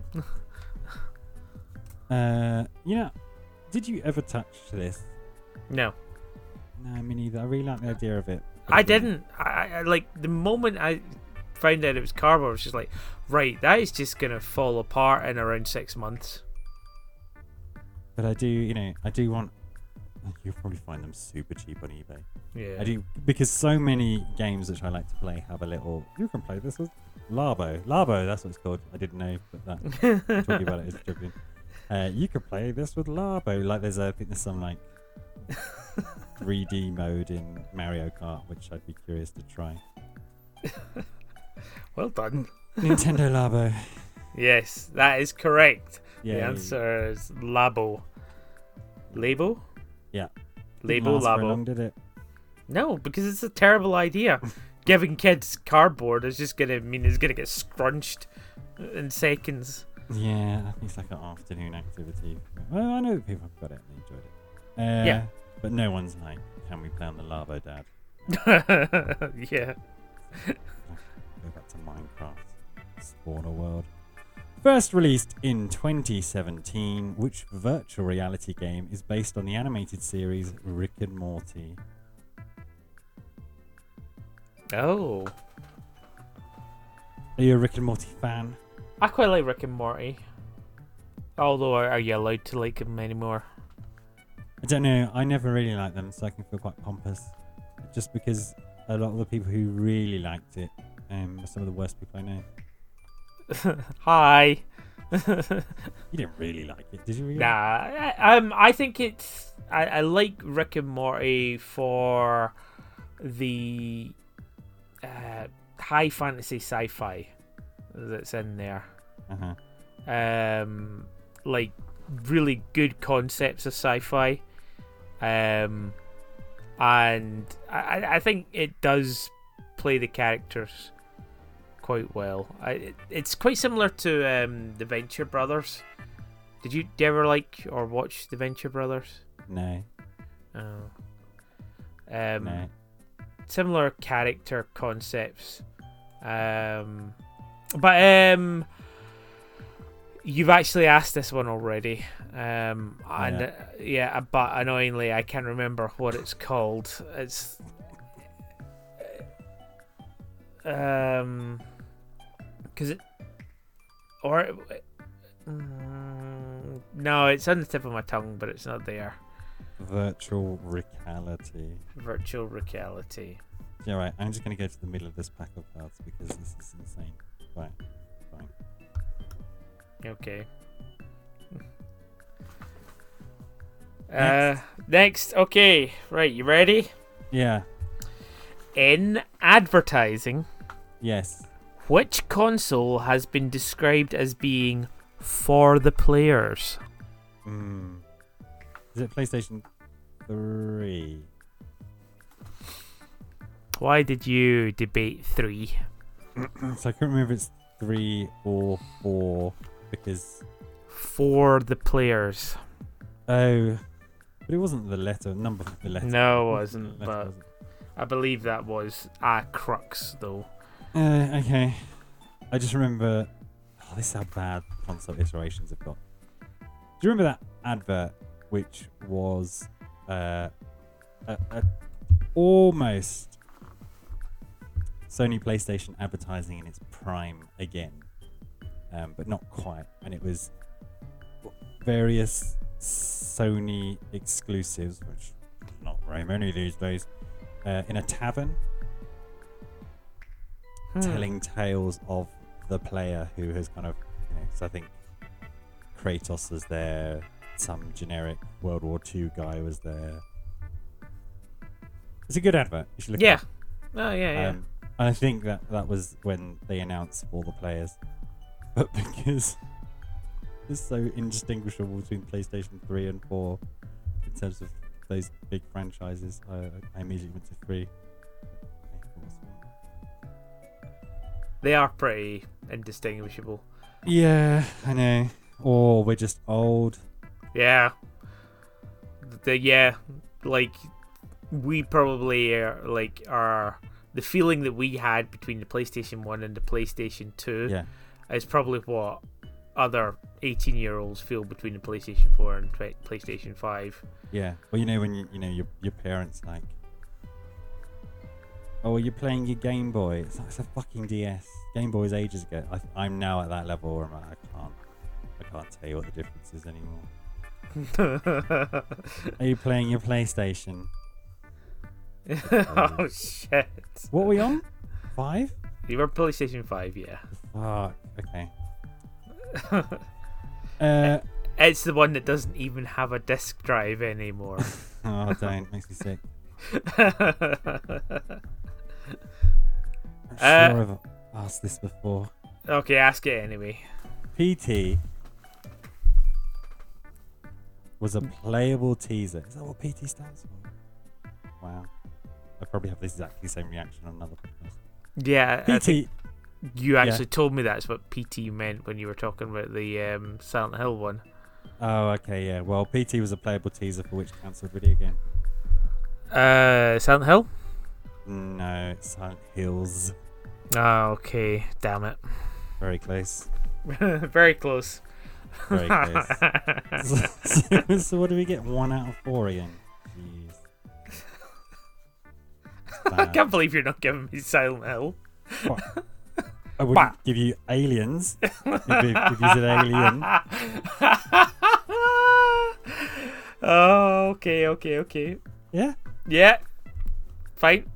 Uh, you know, did you ever touch this? No. No, me neither. I really like the idea of it. but I again, didn't. I, I like the moment I found out it was cardboard, I was just like, right, that is just gonna fall apart in around six months. But I do, you know, I do want. You'll probably find them super cheap on eBay. Yeah. I do because so many games which I like to play have a little. You can play this with Labo. Labo, that's what it's called. I didn't know, but that talking about it is joking. Uh, you could play this with Labo. Like there's, a, I think there's some like three D mode in Mario Kart, which I'd be curious to try. Well done. Nintendo Labo. Yes, that is correct. Yeah. The answer is Labo. Labo? Yeah. Labo Labo. Long, did it? No, because it's a terrible idea. Giving kids cardboard is just gonna mean it's gonna get scrunched in seconds. Yeah, I think it's like an afternoon activity. Well, I know that people have got it and they enjoyed it. Uh, Yeah. But no one's like, can we play on the Labo, Dad? Yeah. Go back to Minecraft. Spawn a world. First released in twenty seventeen, which virtual reality game is based on the animated series Rick and Morty? Oh. Are you a Rick and Morty fan? I quite like Rick and Morty. Although, are are you allowed to like them anymore? I don't know. I never really liked them, so I can feel quite pompous. Just because a lot of the people who really liked it um, are some of the worst people I know. Hi. You didn't really like it, did you? Really? Nah, I, um, I think it's. I, I like Rick and Morty for the uh, high fantasy sci-fi that's in there. Uh-huh. Um, like really good concepts of sci-fi, um, and I, I think it does play the characters quite well. I, it, it's quite similar to um, the Venture Brothers. Did you, do you ever like or watch the Venture Brothers? No. Oh. Um, No. Similar character concepts. Um, but um, you've actually asked this one already. Um, and Yeah. uh, yeah, but annoyingly, I can't remember what it's called. It's um, because it or mm, no, it's on the tip of my tongue, but it's not there. Virtual reality. Virtual reality. Yeah, right. I'm just going to go to the middle of this pack of cards because this is insane. Right. Fine. Okay. Next. Uh, next. Okay. Right. You ready? Yeah. In advertising, Yes. which console has been described as being for the players? Hmm. Is it PlayStation three? Why did you debate three? So I can't remember if it's three or four because For the players. oh, but it wasn't the letter number of the letter. No, it The wasn't. letter But wasn't. I believe that was a crux, though. Uh, okay. I just remember. Oh, this is how bad console iterations have got. Do you remember that advert, which was uh, a, a almost Sony PlayStation advertising in its prime again, um, but not quite, and it was various Sony exclusives, which not very many these days, uh, in a tavern, Hmm. telling tales of the player who has kind of, you know, so I think Kratos was there, some generic World War Two guy was there. It's a good advert. You should look Yeah. it up. Oh, yeah, yeah. Um, and I think that that was when they announced all the players. But because it's so indistinguishable between PlayStation three and four in terms of those big franchises, I, I immediately went to three. They are pretty indistinguishable. Yeah, I know. Or we're just old. Yeah. The, yeah, like we probably are, like are the feeling that we had between the PlayStation one and the PlayStation two Yeah. is probably what other eighteen year olds feel between the PlayStation four and tw- PlayStation five. Yeah. Well, you know when you you know your your parents like, oh, are you playing your Game Boy? It's, like, it's a fucking D S. Game Boy was ages ago. I, I'm now at that level where I'm like, I can't I can't tell you what the difference is anymore. Are you playing your PlayStation? Oh shit! What are we on? Five? You were PlayStation five, yeah. Fuck. Okay. Uh. It's the one that doesn't even have a disc drive anymore. Oh, don't. Makes me sick. I'm Uh, sure I've asked this before. Okay, ask it anyway. P T was a playable teaser. Is that what P T stands for? Wow. I probably have the exactly same reaction on another podcast. Yeah, I P T. think you actually yeah. told me that's what P T meant when you were talking about the um, Silent Hill one. Oh, okay, yeah. Well, P T was a playable teaser for which cancelled video game? Uh, Silent Hill? No, it's Silent Hills. Oh, okay. Damn it. Very close. Very close. Very close. so, so, so what do we get? One out of four again. Jeez. I can't believe you're not giving me Silent Hill. What? I wouldn't bah. give you Aliens if, if, if you said Alien. Oh, okay, okay, okay. Yeah? Yeah. Fine.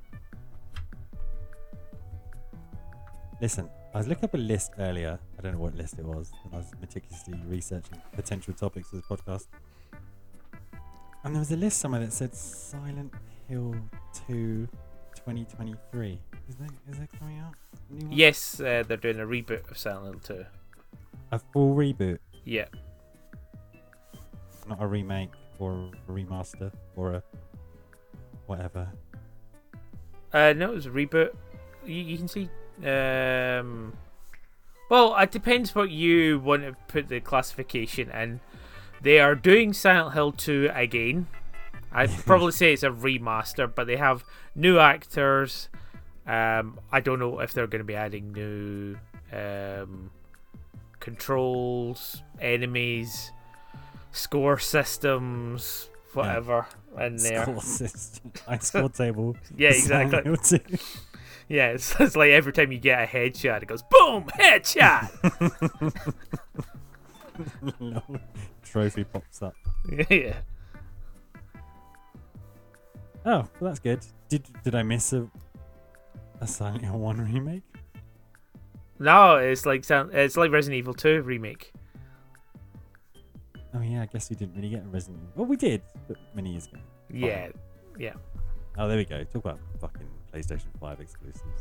Listen, I was looking up a list earlier. I don't know what list it was. And I was meticulously researching potential topics for this podcast. And there was a list somewhere that said Silent Hill two twenty twenty-three. Is that, is that coming out? Yes, uh, they're doing a reboot of Silent Hill two. A full reboot? Yeah. Not a remake or a remaster or a whatever. Uh, no, it was a reboot. You, you can see. Um, well, it depends what you want to put the classification in. They are doing Silent Hill two again. I'd probably say it's a remaster, but they have new actors. Um, I don't know if they're going to be adding new um, controls, enemies, score systems, whatever yeah. in there. Score system. I score table. Yeah, exactly. Yeah, it's, it's like every time you get a headshot, it goes boom, headshot. No, trophy pops up. Yeah. Oh, well, that's good. Did did I miss a a Silent Hill one remake? No, it's like it's like Resident Evil two remake. Oh yeah, I guess we didn't really get a Resident Evil. Well, we did, but many years ago. Yeah, oh. yeah. Oh, there we go. Talk about fucking PlayStation five exclusives.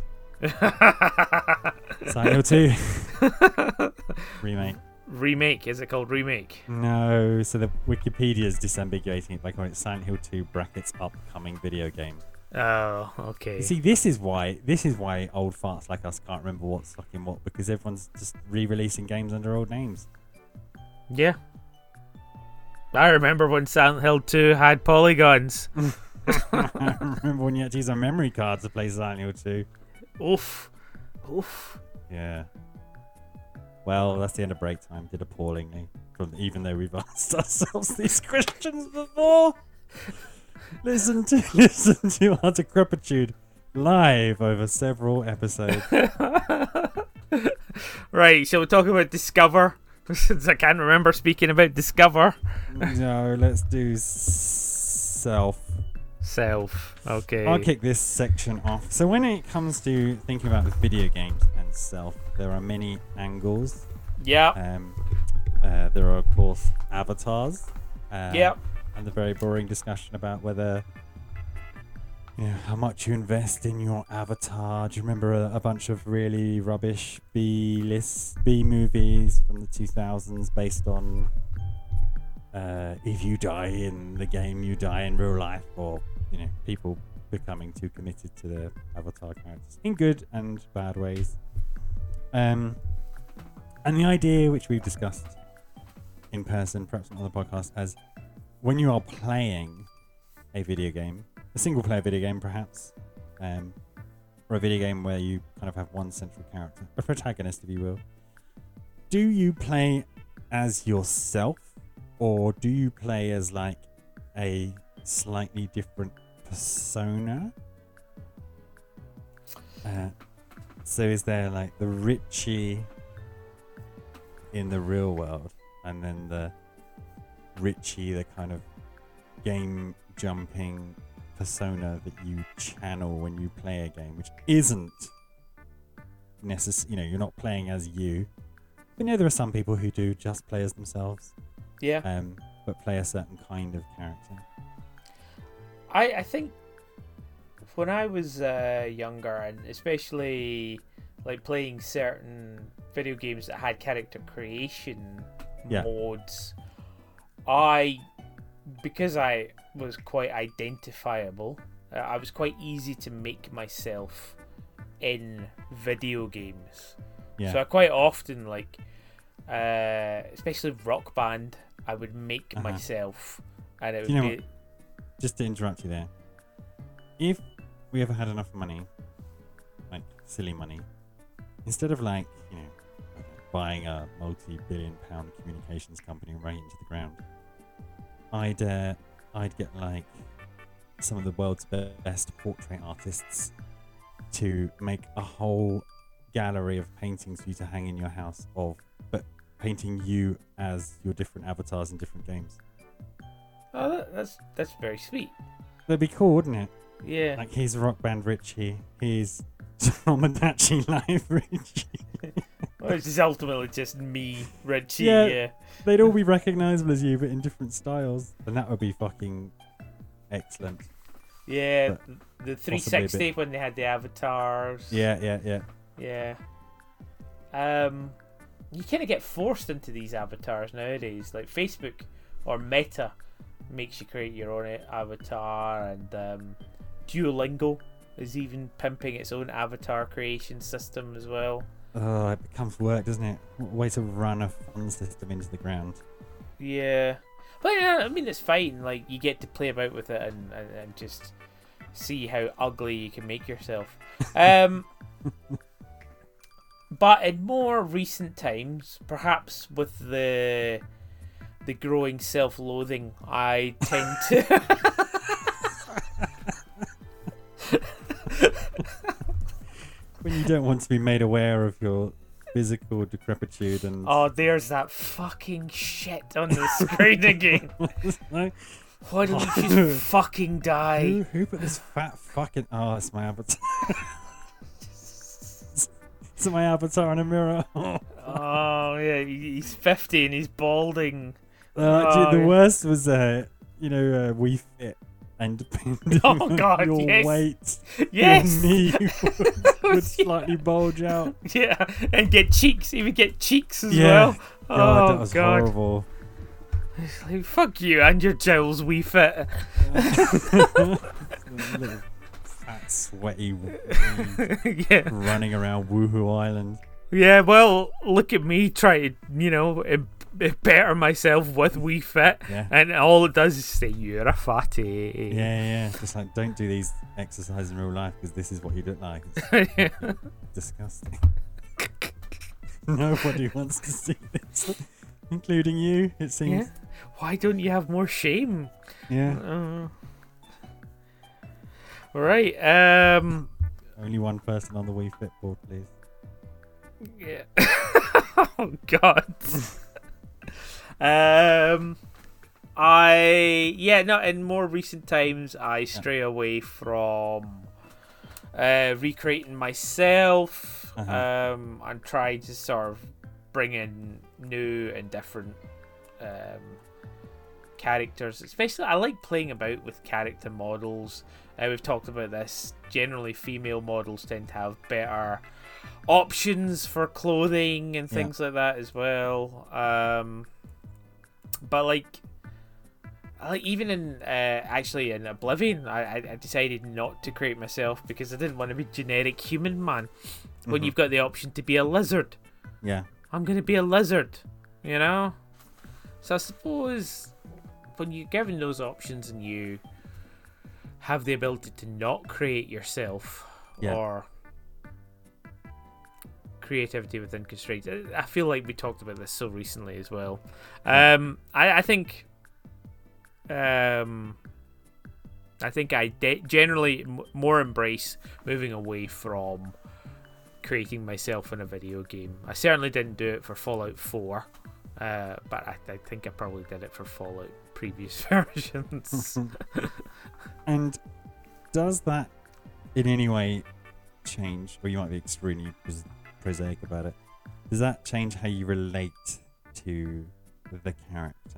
Silent Hill two remake. Remake, is it called remake? No, so the Wikipedia is disambiguating it by calling it Silent Hill two brackets upcoming video game. Oh, okay. You see, this is why this is why old farts like us can't remember what's fucking what, because everyone's just re-releasing games under old names. Yeah. I remember when Silent Hill two had polygons. I remember when you had to use a memory card to play Silent Hill two. Oof. Oof. Yeah. Well, that's the end of break time. Did appallingly, from even though we've asked ourselves these questions before. Listen to listen to our decrepitude live over several episodes. Right, shall we talk about Discover? Since I can't remember speaking about Discover. No, let's do Self. Self. Okay. I'll kick this section off. So when it comes to thinking about video games and self, there are many angles. Yeah. Um, uh, there are, of course, avatars. Uh, yep. And the very boring discussion about whether, you know, how much you invest in your avatar. Do you remember a, a bunch of really rubbish B list B movies from the two thousands based on uh, if you die in the game, you die in real life, or you know, people becoming too committed to their avatar characters in good and bad ways. Um, and the idea, which we've discussed in person, perhaps on the podcast, as when you are playing a video game, a single-player video game, perhaps, um, or a video game where you kind of have one central character, a protagonist, if you will. Do you play as yourself, or do you play as like a slightly different persona? Uh, so is there like the Richie in the real world, and then the Richie, the kind of game jumping persona that you channel when you play a game, which isn't necessary, you know, you're not playing as you. But you know, there are some people who do just play as themselves. Yeah. Um, but play a certain kind of character. I, I think when I was uh, younger, and especially like playing certain video games that had character creation yeah. modes, I, because I was quite identifiable, uh, I was quite easy to make myself in video games. Yeah. So I quite often, like, uh, especially Rock Band, I would make uh-huh. myself, and it would you know be. What? Just to interrupt you there, if we ever had enough money, like silly money, instead of like, you know, buying a multi-billion pound communications company and running it into the ground, I'd uh, I'd get like some of the world's best portrait artists to make a whole gallery of paintings for you to hang in your house of, but painting you as your different avatars in different games. Oh, that, that's that's very sweet. That'd be cool, wouldn't it? Yeah. Like he's Rock Band Richie, he's Tomodachi Life Richie. Well, it's just ultimately just me, Richie. Yeah. Yeah. They'd all be recognisable as you, but in different styles, and that would be fucking excellent. Yeah. But The three possibly a bit- sixty when they had the avatars. Yeah, yeah, yeah. Yeah. Um, you kind of get forced into these avatars nowadays. Like Facebook or Meta makes you create your own avatar, and um, Duolingo is even pimping its own avatar creation system as well. Oh, it becomes work, doesn't it? What a way to run a fun system into the ground. Yeah. But yeah, I mean, it's fine. Like, you get to play about with it and, and, and just see how ugly you can make yourself. Um, but in more recent times, perhaps with the the growing self-loathing, I tend to... When you don't want to be made aware of your physical decrepitude and... Oh, there's that fucking shit on the screen again. No? Why don't you just fucking die? Who, who put this fat fucking... Oh, it's my avatar. It's my avatar in a mirror. Oh, yeah, he- he's fifty and he's balding. Uh, actually, Oh, the yeah. worst was, uh, you know, uh, We Fit, and depending Oh, on God, your yes. weight, Yes! your knee would, would Yeah. slightly bulge out. Yeah, and get cheeks. He would get cheeks as Yeah. well. God, Oh, that was God. horrible. It's like, fuck you and your Giles Wee Fit. Little fat, sweaty, Yeah. running around Woohoo Island. Yeah, well, look at me try to, you know, im- better myself with Wee Fit. Yeah. And all it does is say, you're a fatty. Yeah, yeah. Just like, don't do these exercises in real life because this is what you look like. It's disgusting. Nobody wants to see this, including you, it seems. Yeah. Why don't you have more shame? Yeah. Uh, right. Um. Only one person on the Wii Fit board, please. Yeah. Oh God. um. I yeah no. In more recent times, I stray away from uh, recreating myself. Uh-huh. Um. And try to sort of bring in new and different um characters. Especially, I like playing about with character models. Uh, we've talked about this. Generally, female models tend to have better options for clothing and things yeah. like that as well. Um, but like, like even in uh, actually in Oblivion, I, I decided not to create myself because I didn't want to be generic human man. When Mhm. you've got the option to be a lizard, Yeah. I'm gonna be a lizard. You know. So I suppose when you're given those options and you have the ability to not create yourself Yeah. or creativity within constraints, I feel like we talked about this so recently as well. Um, I, I think, um, I think I de- generally m- more embrace moving away from creating myself in a video game. I certainly didn't do it for Fallout four, uh, but I, I think I probably did it for Fallout previous versions. And does that in any way change, or you might be extremely pros- prosaic about it, does that change how you relate to the character?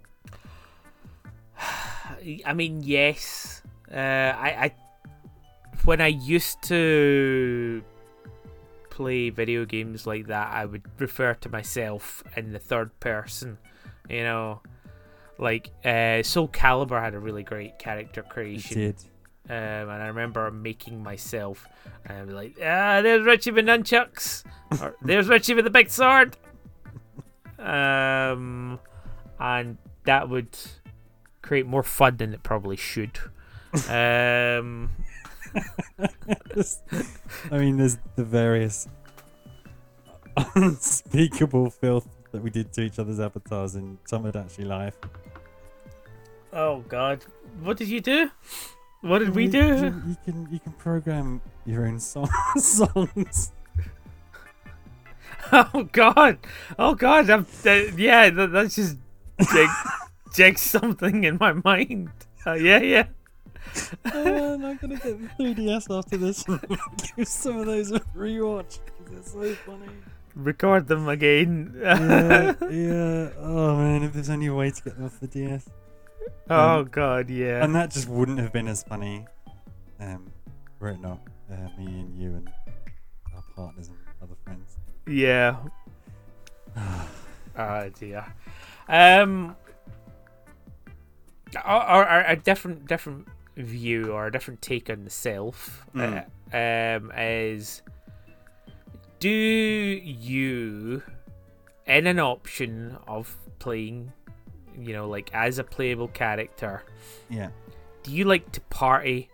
I mean, yes. Uh, I, I when I used to play video games like that, I would refer to myself in the third person. You know, like uh, Soul Calibur had a really great character creation. It did. Um, and I remember making myself and um, like, ah, there's Richie with nunchucks, or there's Richie with the big sword. Um, and that would create more fun than it probably should. Um, I mean, there's the various unspeakable filth that we did to each other's avatars in Some Would Actually Life. Oh God, what did you do? What did we you, do? You, you can you can program your own song, songs. Oh God, oh God, I'm, uh, yeah, that, that's just jig, jig something in my mind. Uh, yeah, yeah. Oh, man, I'm gonna get the three D S after this. Give some of those a rewatch because they're so funny. Record them again. Yeah, yeah. Oh man, if there's any way to get them off the D S. Oh Um, God, yeah. And that just wouldn't have been as funny, um, were it not uh, me and you and our partners and other friends. Yeah. Oh dear. Um. Or, or, or a different different view or a different take on the self Mm. uh, um, is: do you, in an option of playing, you know, like as a playable character, Yeah. do you like to party?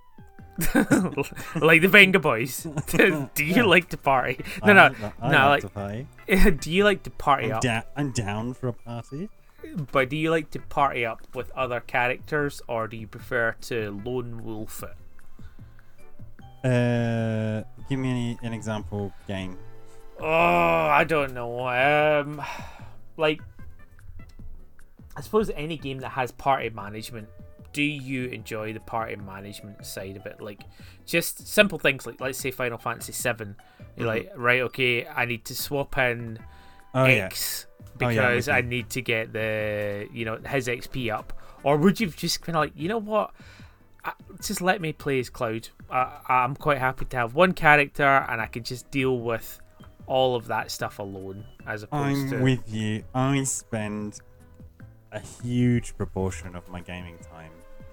Like the Venga Boys. Do you Yeah. like to party? I No, no, like, I no. like Like, to party. do you like to party I'm, up? da- I'm down for a party. But do you like to party up with other characters, or do you prefer to lone wolf it? Uh, give me an example game. Oh, I don't know. Um, like, I suppose any game that has party management. Do you enjoy the party management side of it? Like, just simple things like, let's say Final Fantasy seven. You're Mhm. like, right, okay, I need to swap in Oh yeah. X Oh, yeah, because with I you. need to get the, you know, his X P up. Or would you just kind of like, you know what? I, just let me play as Cloud. I, I'm quite happy to have one character and I can just deal with all of that stuff alone, as opposed I'm to. with you. I spend a huge proportion of my gaming time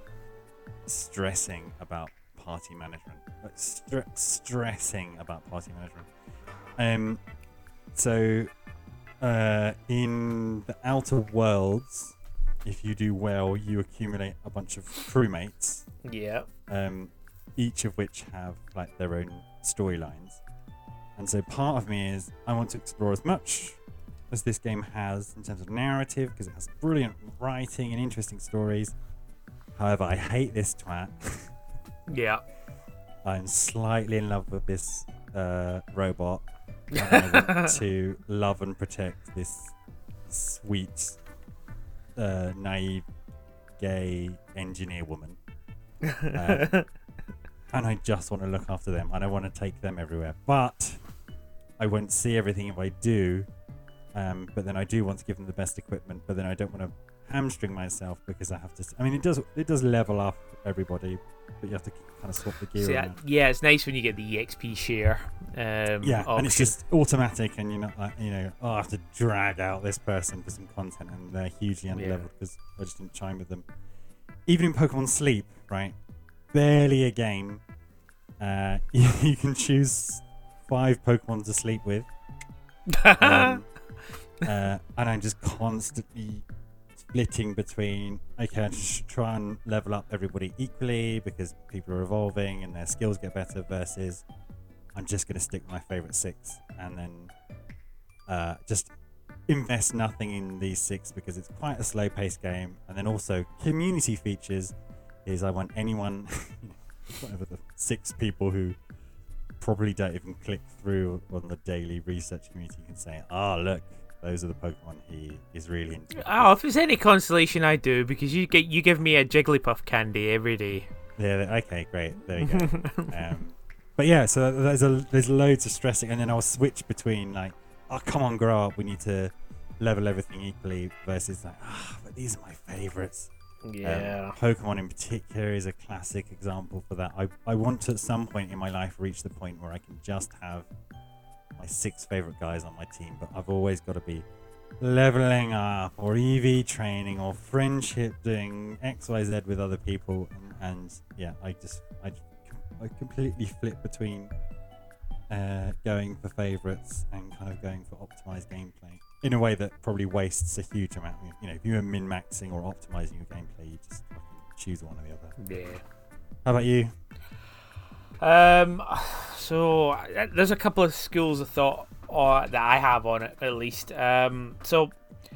stressing about party management. Like stre- stressing about party management. Um, so uh, in the Outer Worlds, if you do well, you accumulate a bunch of crewmates. Yeah. Um, each of which have like their own storylines. And so part of me is I want to explore as much as this game has in terms of narrative, because it has brilliant writing and interesting stories. However, I hate this twat. Yeah. I'm slightly in love with this uh, robot. And I want to love and protect this sweet, uh, naive, gay engineer woman. Uh, and I just want to look after them, and I want to take them everywhere. But I won't see everything if I do. Um, but then I do want to give them the best equipment. But then I don't want to hamstring myself because I have to. I mean, it does it does level up everybody, but you have to kind of swap the gear. So, yeah, around. yeah, it's nice when you get the E X P share. Um, Yeah, and it's option. just automatic, and you're not like, you know, oh, I have to drag out this person for some content, and they're hugely underleveled because I just didn't chime with them. Even in Pokemon Sleep, right? Barely a game. Uh, you can choose five Pokemon to sleep with. Um, uh, and I'm just constantly splitting between, okay, I just try and level up everybody equally because people are evolving and their skills get better, versus I'm just going to stick with my favorite six and then uh, just invest nothing in these six because it's quite a slow paced game. And then also community features is I want anyone, whatever the six people who probably don't even click through on the daily research community can say, ah, oh, look, those are the Pokemon he is really into. Oh, if it's any consolation, I do, because you get you give me a Jigglypuff candy every day. Yeah, okay, great. There you go. um, but yeah, so there's a there's loads of stressing, and then I'll switch between like, oh, come on, grow up, we need to level everything equally, versus like, ah, oh, but these are my favorites. Yeah. Um, Pokemon in particular is a classic example for that. I I want to at some point in my life reach the point where I can just have my six favorite guys on my team, but I've always got to be leveling up or E V training or friendship doing X Y Z with other people, and, and yeah, I just I, I completely flip between uh, going for favorites and kind of going for optimized gameplay in a way that probably wastes a huge amount. You know, if you're min-maxing or optimizing your gameplay, you just fucking choose one or the other. Yeah. How about you? Um, so uh, there's a couple of schools of thought uh, that I have on it, at least. Um, so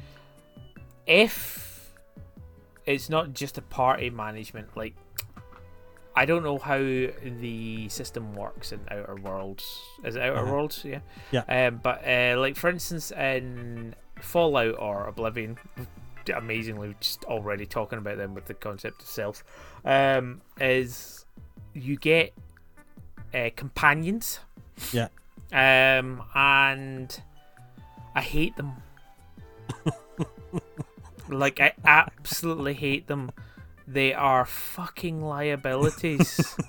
if it's not just a party management, like I don't know how the system works in Outer Worlds. Is it Outer Uh-huh. Worlds? Yeah. Yeah. Um, but uh, like for instance, in Fallout or Oblivion, amazingly just already talking about them with the concept of self, um, is you get uh, companions. Yeah. Um, and I hate them. Like I absolutely hate them. They are fucking liabilities.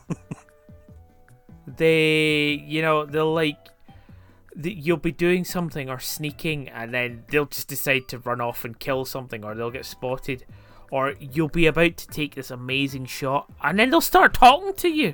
They, you know, they'll like, th- you'll be doing something or sneaking, and then they'll just decide to run off and kill something, or they'll get spotted, or you'll be about to take this amazing shot, and then they'll start talking to you.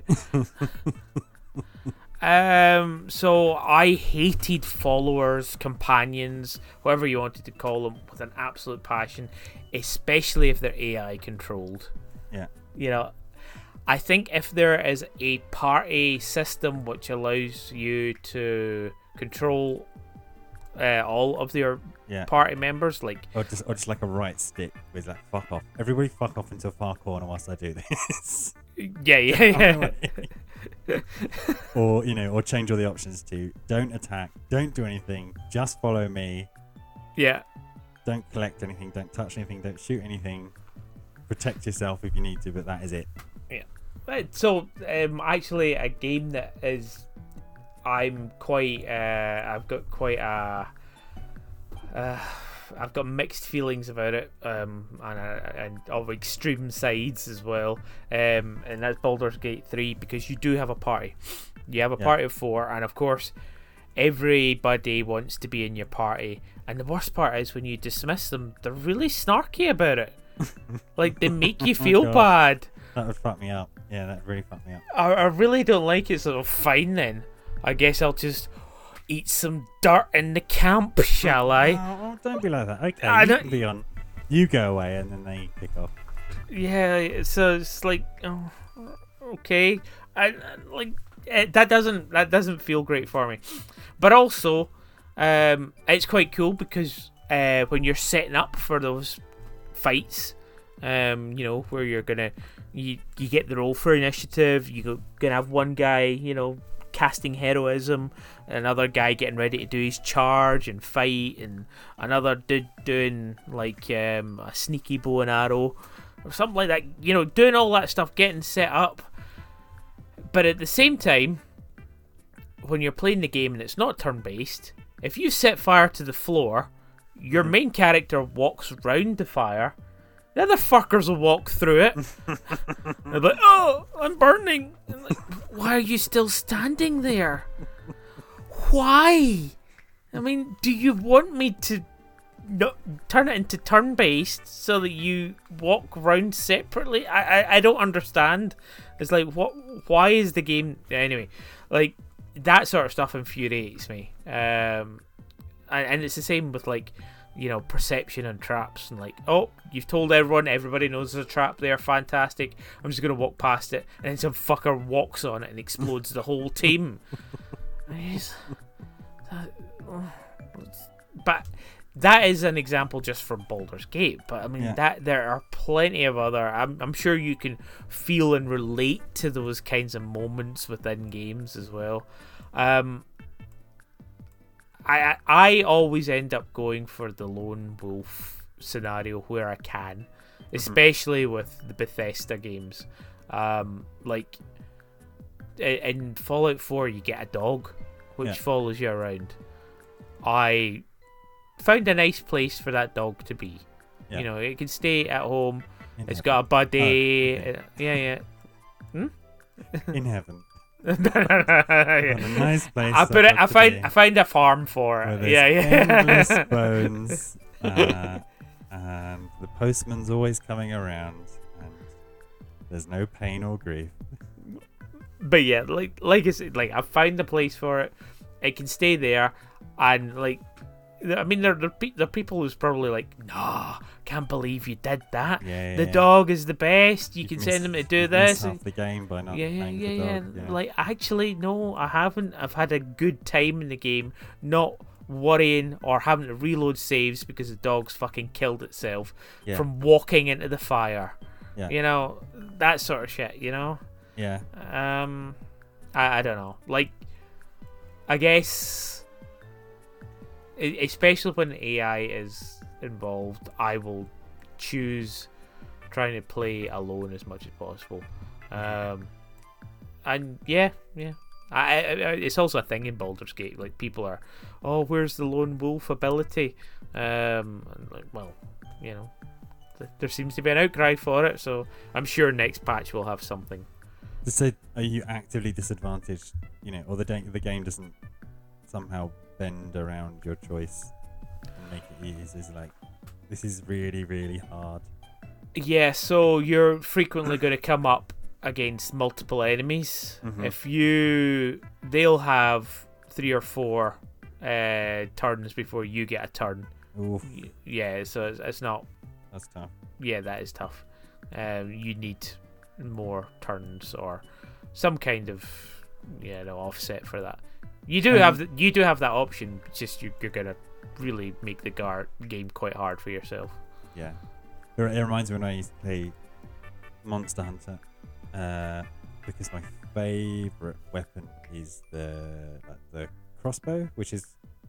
um. So I hated followers, companions, whatever you wanted to call them, with an absolute passion, especially if they're A I controlled. Yeah. You know, I think if there is a party system which allows you to control uh, all of your Yeah. party members, like Or just, or just like a right stick with like fuck off. Everybody fuck off into a far corner whilst I do this. yeah, yeah, yeah. Or, you know, or change all the options to don't attack, don't do anything, just follow me, yeah. don't collect anything, don't touch anything, don't shoot anything, protect yourself if you need to, but that is it. Right, so um, actually a game that is I'm quite uh, I've got quite a uh, I've got mixed feelings about it, um, and, uh, and of extreme sides as well, um, and that's Baldur's Gate three, because you do have a party. You have a Yeah. party of four, and of course everybody wants to be in your party, and the worst part is when you dismiss them, they're really snarky about it. Like they make you Oh my feel God. bad. That would fuck me up. Yeah, that really fucked me up. I, I really don't like it, so fine then. I guess I'll just eat some dirt in the camp, shall I? Oh, don't be like that. Okay, I you don't- can be on. You go away and then they kick off. Yeah, so it's like, oh, okay, I, I- like it, that doesn't that doesn't feel great for me. But also, um, it's quite cool because uh, when you're setting up for those fights, um, you know, where you're gonna you you get the roll for initiative, you're gonna have one guy, you know, casting heroism, another guy getting ready to do his charge and fight, and another dude doing like um, a sneaky bow and arrow or something like that, you know, doing all that stuff, getting set up. But at the same time, when you're playing the game and it's not turn-based, if you set fire to the floor, your main character walks round the fire, the other fuckers will walk through it. They're like, oh, I'm burning. I'm like, why are you still standing there? Why? I mean, do you want me to no, turn it into turn-based so that you walk round separately? I, I, I don't understand. It's like, what? Why is the game... Anyway, like, that sort of stuff infuriates me. Um, and, and it's the same with, like, you know, perception and traps, and like, oh, you've told everyone, everybody knows there's a trap there, fantastic, I'm just gonna walk past it, and then some fucker walks on it and explodes the whole team. But that is an example just from Baldur's Gate, but I mean, Yeah. that there are plenty of other, I'm, I'm sure you can feel and relate to those kinds of moments within games as well. um I, I I always end up going for the lone wolf scenario where I can, especially with the Bethesda games. Um, like i- in Fallout four, you get a dog which Yeah. follows you around. I found a nice place for that dog to be. Yeah. You know, it can stay at home. In It's heaven. got a buddy. Oh, okay. uh, Yeah, yeah. In heaven. Yeah. What a nice place. I put it. that I to find. be, I find a farm for where it. there's Yeah, endless yeah. bones, uh, and the postman's always coming around, and there's no pain or grief. But yeah, like like I said, like I found the place for it. It can stay there, and like I mean, there, there, pe- there are people who's probably like, nah, can't believe you did that. Yeah, yeah, the yeah. dog is the best. You You've can missed- send them to do you've missed this. half the game by not yeah, yeah, playing yeah, the yeah. dog. Yeah. Like, actually, no, I haven't. I've had a good time in the game, not worrying or having to reload saves because the dog's fucking killed itself Yeah. from walking into the fire. Yeah. You know, that sort of shit, you know? Yeah. Um, I, I don't know. Like, I guess, e- especially when A I is involved, I will choose trying to play alone as much as possible. Um, and yeah, yeah. I, I, I- it's also a thing in Baldur's Gate. Like, people are, oh, where's the lone wolf ability? Um, and like, well, you know, th- there seems to be an outcry for it. So I'm sure next patch will have something. So, are you actively disadvantaged? You know, or the da- the game doesn't somehow bend around your choice and make it easy? Is like, this is really, really hard. Yeah, so you're frequently going to come up against multiple enemies. Mhm. If you, they'll have three or four uh, turns before you get a turn. Oof, Y- Yeah, so it's, it's not. that's tough. Yeah, that is tough. Um, you need more turns or some kind of, yeah, no, offset for that. You do Um, have th- you do have that option. It's just you, you're gonna really make the gar- game quite hard for yourself. Yeah. It, it reminds me when I used to play Monster Hunter, uh, because my favorite weapon is the like the crossbow, which is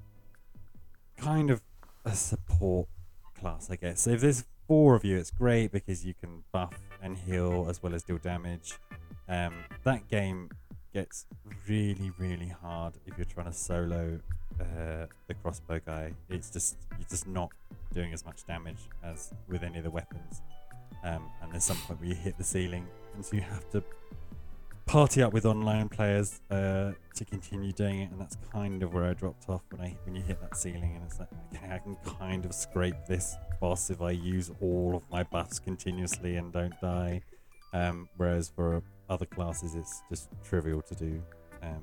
kind of a support class, I guess. So if there's four of you, it's great because you can buff and heal as well as deal damage. Um, that game gets really, really hard if you're trying to solo uh, the crossbow guy. It's just you're just not doing as much damage as with any of the weapons. Um, and there's some point where you hit the ceiling, and so you have to party up with online players uh, to continue doing it. And that's kind of where I dropped off when I when you hit that ceiling, and it's like, okay, I can kind of scrape this boss if I use all of my buffs continuously and don't die. Um, whereas for other classes, it's just trivial to do um,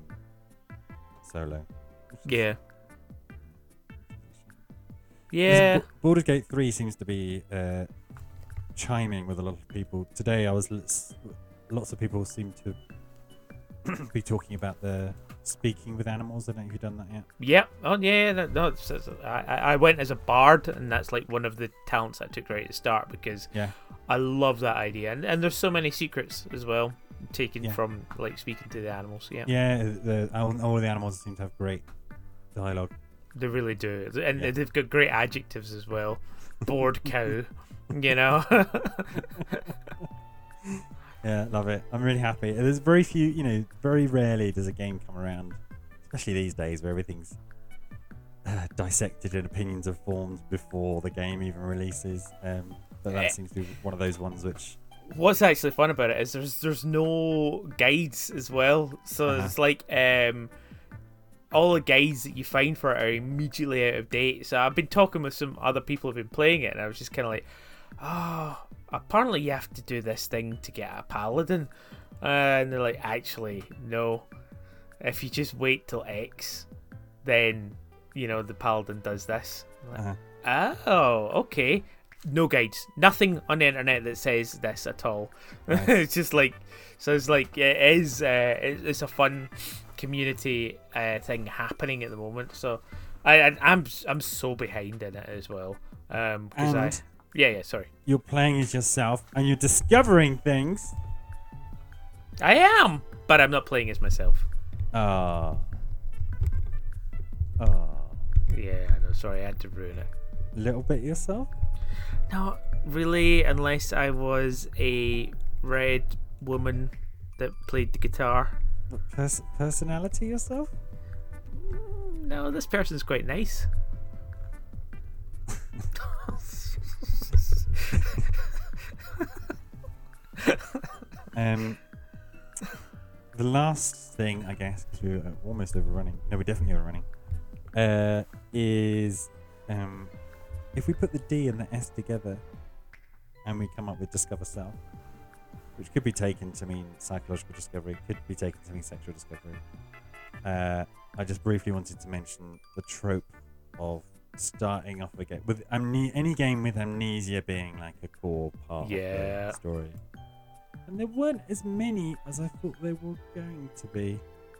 solo. Yeah. Because Yeah. B- Baldur's Gate three seems to be uh, chiming with a lot of people. Today, I was l- lots of people seem to be talking about the speaking with animals. I don't know if you've done that yet. Yep. Oh, yeah. That, no, it's, it's, I, I went as a bard, and that's like one of the talents I took right at the start because Yeah. I love that idea. And, and there's so many secrets as well taken Yeah. from like speaking to the animals. Yeah. Yeah, the, all, all the animals seem to have great dialogue. They really do. And Yeah. they've got great adjectives as well. Bored cow, you know? Yeah, love it. I'm really happy. There's very few, you know, very rarely does a game come around, especially these days where everything's uh, dissected and opinions are formed before the game even releases. Um, but Eh. that seems to be one of those ones which, What's actually fun about it is there's there's no guides as well. So Uh-huh. it's like um all the guides that you find for it are immediately out of date. So I've been talking with some other people who've been playing it, and I was just kind of like, oh, apparently you have to do this thing to get a paladin. Uh, and they're like, actually, no. If you just wait till X, then, you know, the paladin does this. I'm like, uh, oh, okay. No guides. Nothing on the internet that says this at all. Nice. It's just like, so it's like, it is, uh, it- it's a fun community uh, thing happening at the moment. So I, I, I'm I'm so behind in it as well. Um, 'cause I, and yeah, yeah, sorry. you're playing as yourself and you're discovering things. I am, but I'm not playing as myself. Ah. Ah. Yeah, I know, sorry, I had to ruin it. Little bit yourself? Not really, unless I was a red woman that played the guitar. What, pers- personality yourself? Mm, No, this person's quite nice. Um, the last thing, I guess, because we're uh, almost overrunning. No, we're definitely overrunning. Uh, is um, if we put the D and the S together, and we come up with discover self, which could be taken to mean psychological discovery, could be taken to mean sexual discovery. Uh, I just briefly wanted to mention the trope of starting off again with amne- any game with amnesia being like a core part Yeah. of the story. And there weren't as many as I thought there were going to be.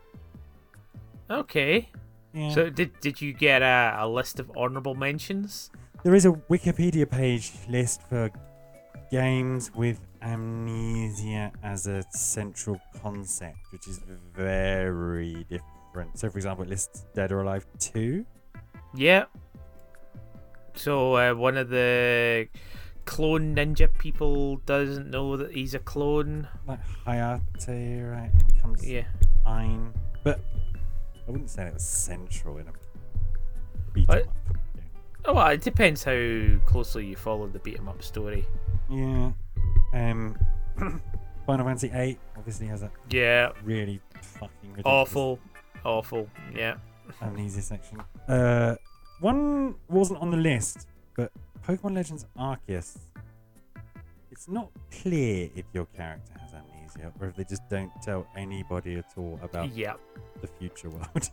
Okay. Yeah. So did did you get a, a list of honorable mentions? There is a Wikipedia page list for games with amnesia as a central concept, which is very different. So, for example, it lists Dead or Alive two. Yeah. So uh, one of the clone ninja people doesn't know that he's a clone. Like Hayate, right? It becomes Yeah. Ein. But I wouldn't say it was central in a beat 'em What? up game. Oh, well, it depends how closely you follow the beat 'em up story. Yeah. Um, Final Fantasy eight obviously has a Yeah. really fucking ridiculous Awful. Awful. Yeah. amnesia section. Uh, one wasn't on the list, but Pokemon Legends Arceus. It's not clear if your character has amnesia or if they just don't tell anybody at all about Yeah. the future world.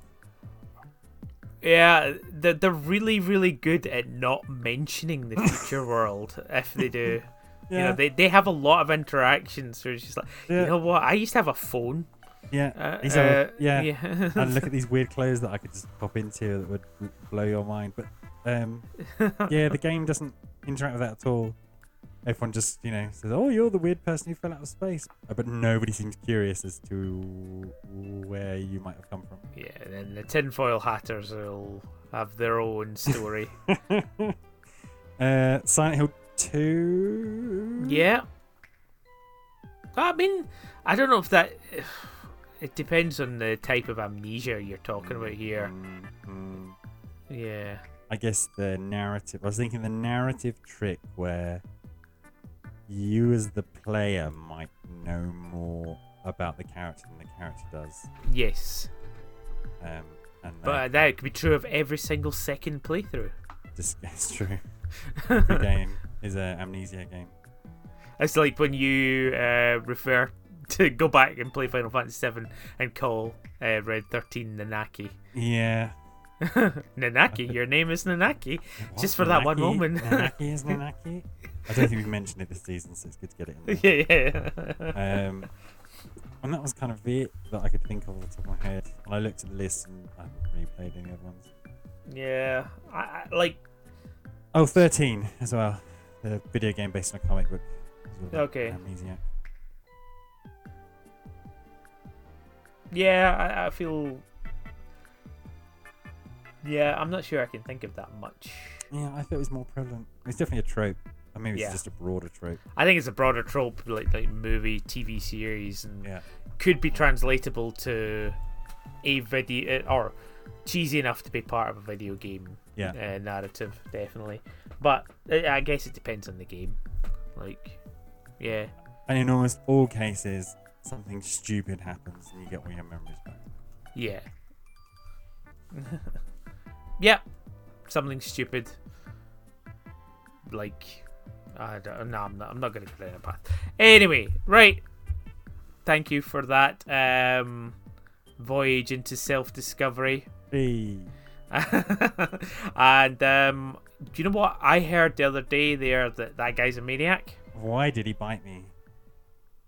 Yeah, they're, they're really, really good at not mentioning the future world if they do. Yeah. You know, they, they have a lot of interactions where it's just like, Yeah. you know what, I used to have a phone. Yeah, Uh, These are- uh, yeah. yeah. and look at these weird clothes that I could just pop into that would blow your mind. But um, yeah, the game doesn't interact with that at all. Everyone just, you know, says, "Oh, you're the weird person who fell out of space," Uh, but nobody seems curious as to where you might have come from. Yeah, and then the tinfoil hatters will have their own story. uh, Silent Hill two. Yeah. I mean, I don't know if that. It depends on the type of amnesia you're talking about here. Mhm. Yeah. I guess the narrative. I was thinking the narrative trick where you, as the player, might know more about the character than the character does. Yes. Um, and But that could be true of every single second playthrough. this is true. Every game is an amnesia game. It's like when you uh, refer to go back and play Final Fantasy seven and call uh, Red thirteen Nanaki. Yeah. Nanaki, your name is Nanaki. What? Just for that one Nanaki? moment. Nanaki is Nanaki? I don't think we've mentioned it this season, so it's good to get it in there. yeah, yeah. Um, and that was kind of it that I could think of off the top of my head. And I looked at the list and I haven't really played any other ones. Yeah, I, I, like, Oh, thirteen as well. The video game based on a comic book. as well. Okay. Amnesia. yeah, I, I feel. Yeah, I'm not sure I can think of that much. Yeah, I thought it was more prevalent. It's definitely a trope. Or maybe Yeah. it's just a broader trope. I think it's a broader trope, like like movie, T V series, and Yeah. could be translatable to a video or cheesy enough to be part of a video game Yeah. uh, narrative, definitely. But uh, I guess it depends on the game. Like, yeah, And in almost all cases, something stupid happens and you get all your memories back. yeah, yeah. Something stupid, like I don't. No, I'm not. I'm not going to go down a path. Anyway, right. Thank you for that um, voyage into self-discovery. Hey. And um, do you know what I heard the other day there that that guy's a maniac? Why did he bite me?